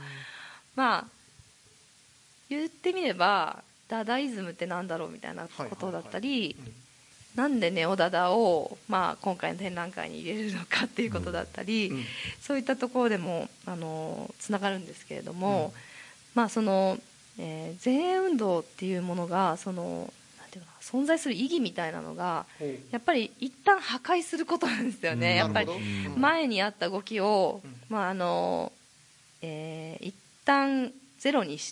言ってみればダダイズムってなんだろうみたいなことだったり、なんでネオダダを、今回の展覧会に入れるのかっていうことだったり、そういったところでもつながるんですけれども、その、前衛運動っていうものがそのなんていうのかな、存在する意義みたいなのがやっぱり一旦破壊することなんですよね。やっぱり前にあった動きを、一旦ゼロにして、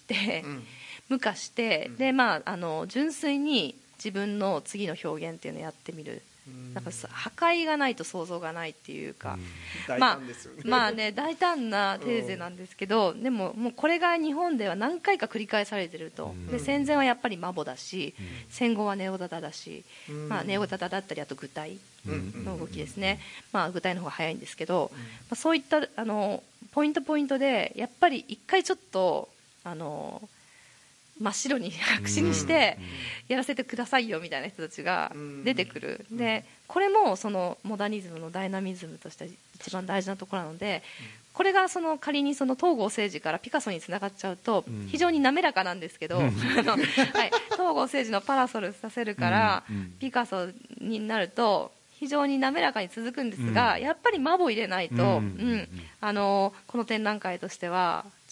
無化して、で純粋に自分の次の表現っていうのをやってみる。なんか破壊がないと創造がないっていうか、 大胆ですよね。 大胆なテーゼなんですけど、でももうこれが日本では何回か繰り返されてると。で戦前はやっぱりマボだし、戦後はネオダダだし、ネオダダだったり、あと具体の動きですね。具体の方が早いんですけど、そういったポイントでやっぱり一回ちょっと真っ白に白紙にしてやらせてくださいよみたいな人たちが出てくる。でこれもそのモダニズムのダイナミズムとして一番大事なところなので、これが仮にその東郷政治からピカソにつながっちゃうと非常に滑らかなんですけど、東郷政治のパラソルさせるからピカソになると非常に滑らかに続くんですが、やっぱりマボ入れないと、この展覧会としては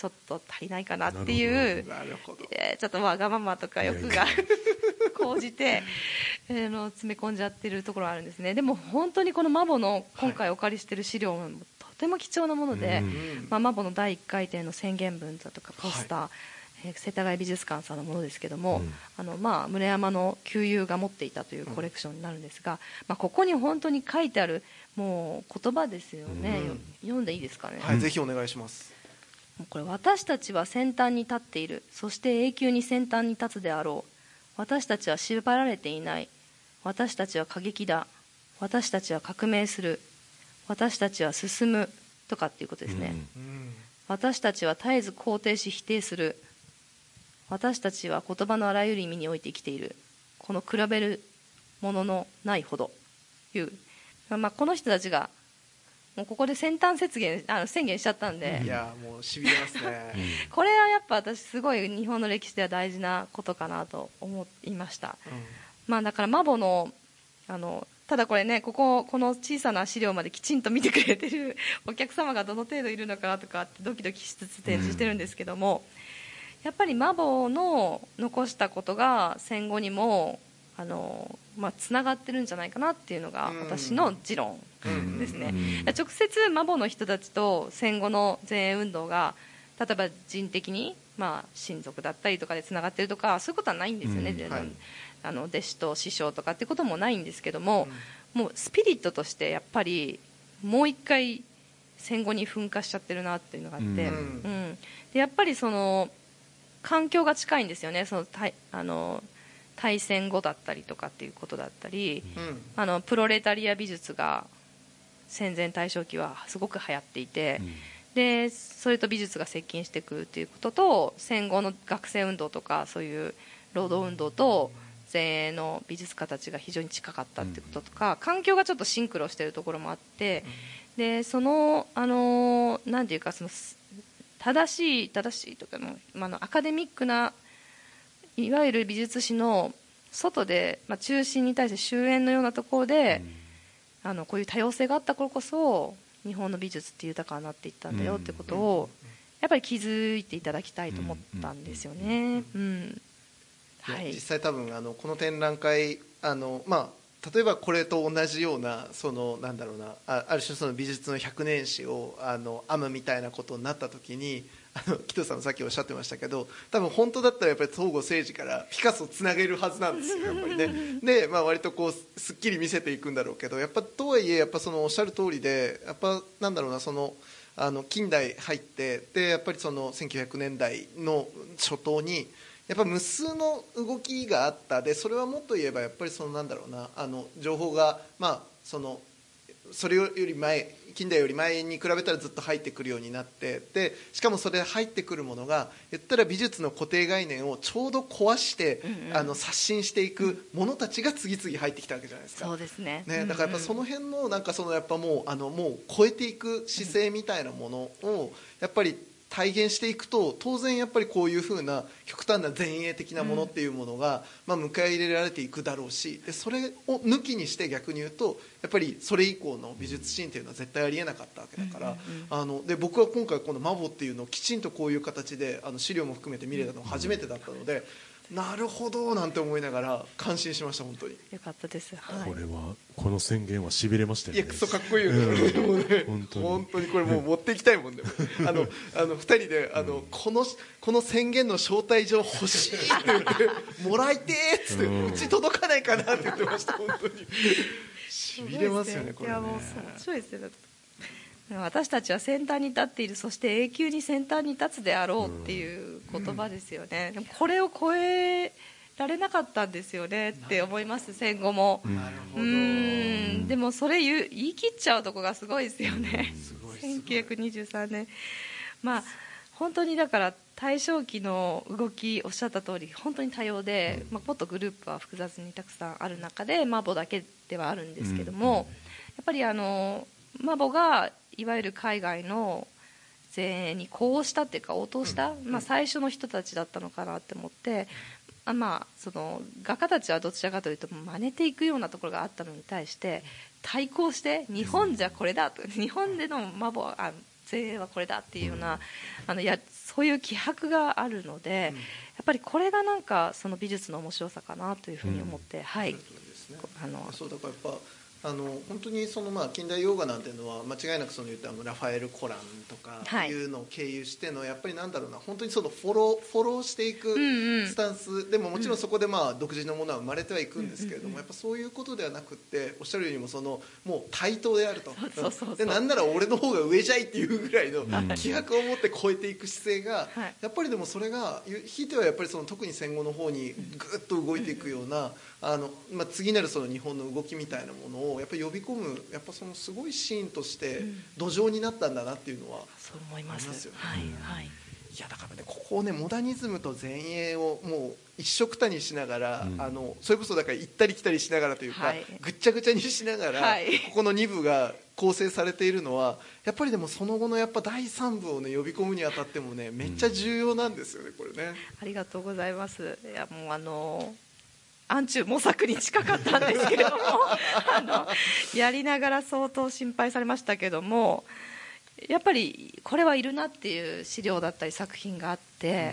ちょっと足りないかなっていうちょっとわがままとか欲が高じて詰め込んじゃってるところがあるんですね。でも本当にこのマボの今回お借りしている資料もとても貴重なもので、マボの第1回展の宣言文だとかポスター、世田谷美術館さんのものですけども、村山の旧友が持っていたというコレクションになるんですが、ここに本当に書いてあるもう言葉ですよね、読んでいいですかね。 はい、ぜひお願いします。 これ、私たちは先端に立っている、そして永久に先端に立つであろう、私たちは縛られていない、私たちは過激だ、私たちは革命する、私たちは進むとかっていうことですね。私たちは絶えず肯定し否定する、私たちは言葉のあらゆる意味において生きている、この比べるもののないほどいう、この人たちがもうここで先端宣言しちゃったんで、 いやもうしびれますねこれはやっぱ私すごい日本の歴史では大事なことかなと思いました、だからマボのただこれね、この小さな資料まできちんと見てくれてるお客様がどの程度いるのかなとかってドキドキしつつ展示してるんですけども、やっぱりマボの残したことが戦後にもつながってるんじゃないかなっていうのが私の持論ですね。直接マボの人たちと戦後の前衛運動が例えば人的に、親族だったりとかでつながってるとかそういうことはないんですよね、弟子と師匠とかっていうこともないんですけども、もうスピリットとしてやっぱりもう一回戦後に噴火しちゃってるなっていうのがあって、でやっぱりその環境が近いんですよね。その大戦後だったりとかっていうことだったり、プロレタリア美術が戦前大正期はすごく流行っていて、でそれと美術が接近してくるということと、戦後の学生運動とかそういう労働運動と前衛の美術家たちが非常に近かったっていうこととか、環境がちょっとシンクロしているところもあって、でそのなんていうか、その正しいとかの、アカデミックないわゆる美術史の外で、中心に対して終焉のようなところで、こういう多様性があった頃こそ日本の美術って豊かになっていったんだよってことをやっぱり気づいていただきたいと思ったんですよね。 実際多分この展覧会例えばこれと同じようななんだろうな、ある種その美術の100年史を編むみたいなことになった時に、紀藤さんもさっきおっしゃってましたけど、多分本当だったらやっぱり東郷政治からピカソをつなげるはずなんですよやっぱりね。で、割とこうすっきり見せていくんだろうけど、やっぱとはいえやっぱそのおっしゃる通りで、やっぱなんだろうな、その近代入って、でやっぱりその1900年代の初頭にやっぱ無数の動きがあった。でそれはもっと言えばやっぱりそのなんだろうな、情報がそれより前、近代より前に比べたらずっと入ってくるようになって、でしかもそれ入ってくるものが言ったら美術の固定概念をちょうど壊して、刷新していくものたちが次々入ってきたわけじゃないですか。 そうですね。 だからやっぱその辺のなんかそのやっぱもう超えていく姿勢みたいなものをやっぱり体現していくと、当然やっぱりこういうふうな極端な前衛的なものっていうものが、迎え入れられていくだろうし、でそれを抜きにして逆に言うとやっぱりそれ以降の美術シーンっていうのは絶対ありえなかったわけだから、で僕は今回このマボっていうのをきちんとこういう形で資料も含めて見れたのが初めてだったので、なるほどなんて思いながら感心しました。本当によかったです、 これはこの宣言はしびれましたよね。 いやクソかっこいいよね、もうね本当にこれもう持っていきたいもんで、2人でこの宣言の招待状欲しいって言ってもらいてーっつって、うち届かないかなって言ってました。本当にしびれますよねこれね。 いやもうそうですよね。私たちは先端に立っている、そして永久に先端に立つであろうっていう言葉ですよね。でもこれを超えられなかったんですよねって思います、戦後も。でもそれ言い切っちゃうとこがすごいですよね。1923年、本当にだから大正期の動きおっしゃった通り本当に多様で、もっとグループは複雑にたくさんある中でマボだけではあるんですけども、やっぱりマボがいわゆる海外の前衛に呼応したっていうか応答した、最初の人たちだったのかなって思って、その画家たちはどちらかというと真似ていくようなところがあったのに対して対抗して、日本じゃこれだと、日本でのマボは前衛はこれだっていうような、そういう気迫があるので、やっぱりこれがなんかその美術の面白さかなというふうに思って、はい。 そうだからやっぱ本当に近代洋画なんていうのは間違いなく言ったラファエル・コランとかいうのを経由してのやっぱりなんだろうな、本当にフォローしていくスタンスでももちろんそこで独自のものは生まれてはいくんですけれども、やっぱそういうことではなくっておっしゃるようにもう対等であると、でなんなら俺の方が上じゃいっていうぐらいの気迫を持って超えていく姿勢がやっぱりでもそれがひいてはやっぱり特に戦後の方にぐっと動いていくような次なる日本の動きみたいなものをやっぱり呼び込むやっぱすごいシーンとして土壌になったんだなっていうのはそう思います。 よね。いやだからね、ここをねモダニズムと前衛をもう一緒くたにしながら、それこそだから行ったり来たりしながらというか、ぐっちゃぐちゃにしながら、ここの2部が構成されているのはやっぱりでもその後のやっぱ第3部をね呼び込むにあたってもねめっちゃ重要なんですよね、これね。 ありがとうございます。いやもう暗中模索に近かったんですけれどもやりながら相当心配されましたけども、やっぱりこれはいるなっていう資料だったり作品があって、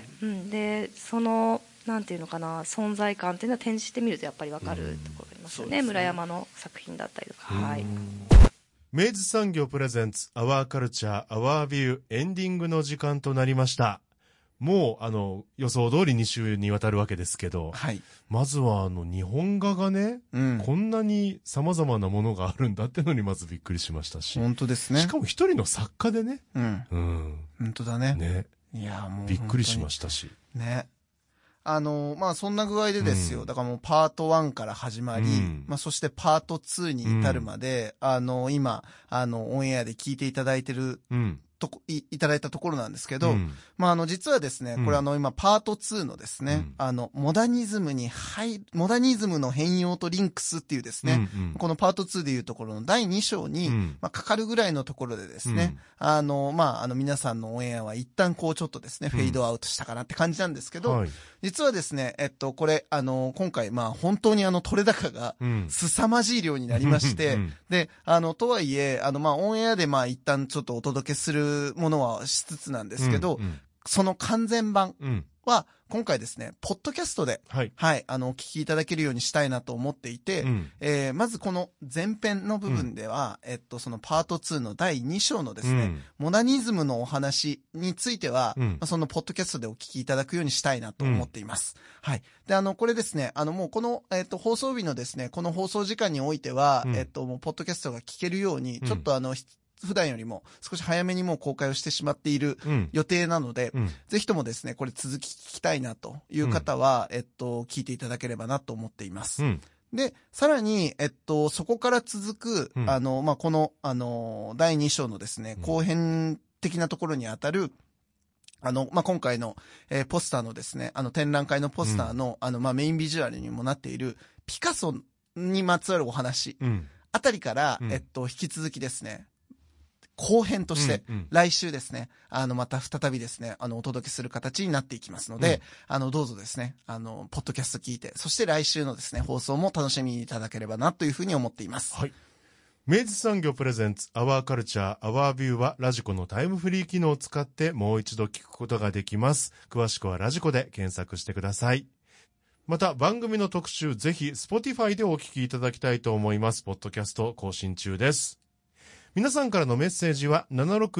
でなんていうのかな、存在感っていうのは展示してみるとやっぱり分かるところがありますよね。村山の作品だったりとか、 明治産業プレゼンツアワーカルチャーアワービュー、エンディングの時間となりました。もう予想通り2週にわたるわけですけど、まずは日本画がね、こんなに様々なものがあるんだってのにまずびっくりしましたし、 本当ですね。 しかも一人の作家でね、 本当だね。いやもうびっくりしましたしね。そんな具合でですよ。だからもうパート1から始まり、そしてパート2に至るまで、今オンエアで聞いていただいてるいただいたところなんですけど、実はですね、これ今パート2のですね、モダニズムの変容とリンクスっていうですね、このパート2でいうところの第2章に、かかるぐらいのところでですね、皆さんのオンエアは一旦ちょっとですね、フェードアウトしたかなって感じなんですけど、実はですね、これ、今回、本当に取れ高が凄まじい量になりまして、で、とはいえ、オンエアで一旦ちょっとお届けするものはしつつなんですけど、その完全版は今回ですね、ポッドキャストで、お聞きいただけるようにしたいなと思っていて、まずこの前編の部分では、そのパート2の第2章のですね、モダニズムのお話については、そのポッドキャストでお聞きいただくようにしたいなと思っています。で、これですね、もうこの、放送日のですね、この放送時間においては、もうポッドキャストが聞けるように、ちょっと普段よりも少し早めにもう公開をしてしまっている予定なので、ぜひともですね、これ続き聞きたいなという方は、聞いていただければなと思っています。で、さらに、そこから続く、この、第2章のですね、後編的なところにあたる、今回の、ポスターのですね、展覧会のポスターの、メインビジュアルにもなっている、ピカソにまつわるお話、あたりから、引き続きですね、後編として、来週ですね、また再びですね、お届けする形になっていきますので、どうぞですね、ポッドキャスト聞いて、そして来週のですね、放送も楽しみにいただければなというふうに思っています。 明治産業プレゼンツアワーカルチャーアワービューはラジコのタイムフリー機能を使ってもう一度聞くことができます。詳しくはラジコで検索してください。また番組の特集ぜひ Spotify でお聞きいただきたいと思います。ポッドキャスト更新中です。皆さんからのメッセージは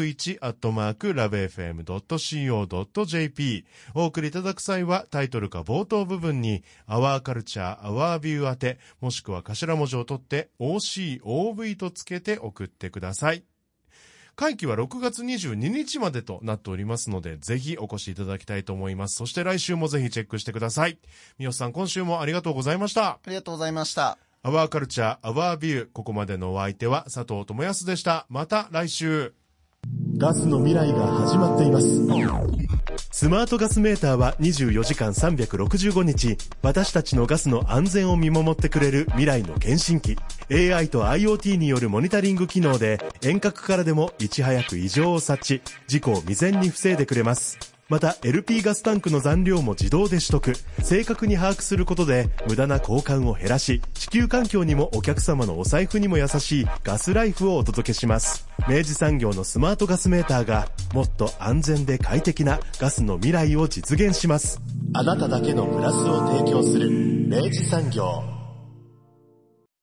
761@lovefm.co.jp お送りいただく際はタイトルか冒頭部分に Our Culture Our View 宛てもしくは頭文字を取って OCOV とつけて送ってください。会期は6月22日までとなっておりますのでぜひお越しいただきたいと思います。そして来週もぜひチェックしてください。三好さん、今週もありがとうございました。 ありがとうございました。 アワーカルチャーアワービュー、ここまでのお相手は佐藤智康でした。また来週。ガスの未来が始まっています。スマートガスメーターは24時間365日私たちのガスの安全を見守ってくれる未来の検診機。 AI と IoT によるモニタリング機能で遠隔からでもいち早く異常を察知、事故を未然に防いでくれます。 また LP ガスタンクの残量も自動で取得、正確に把握することで無駄な交換を減らし、地球環境にもお客様のお財布にも優しいガスライフをお届けします。明治産業のスマートガスメーターがもっと安全で快適なガスの未来を実現します。あなただけのプラスを提供する明治産業。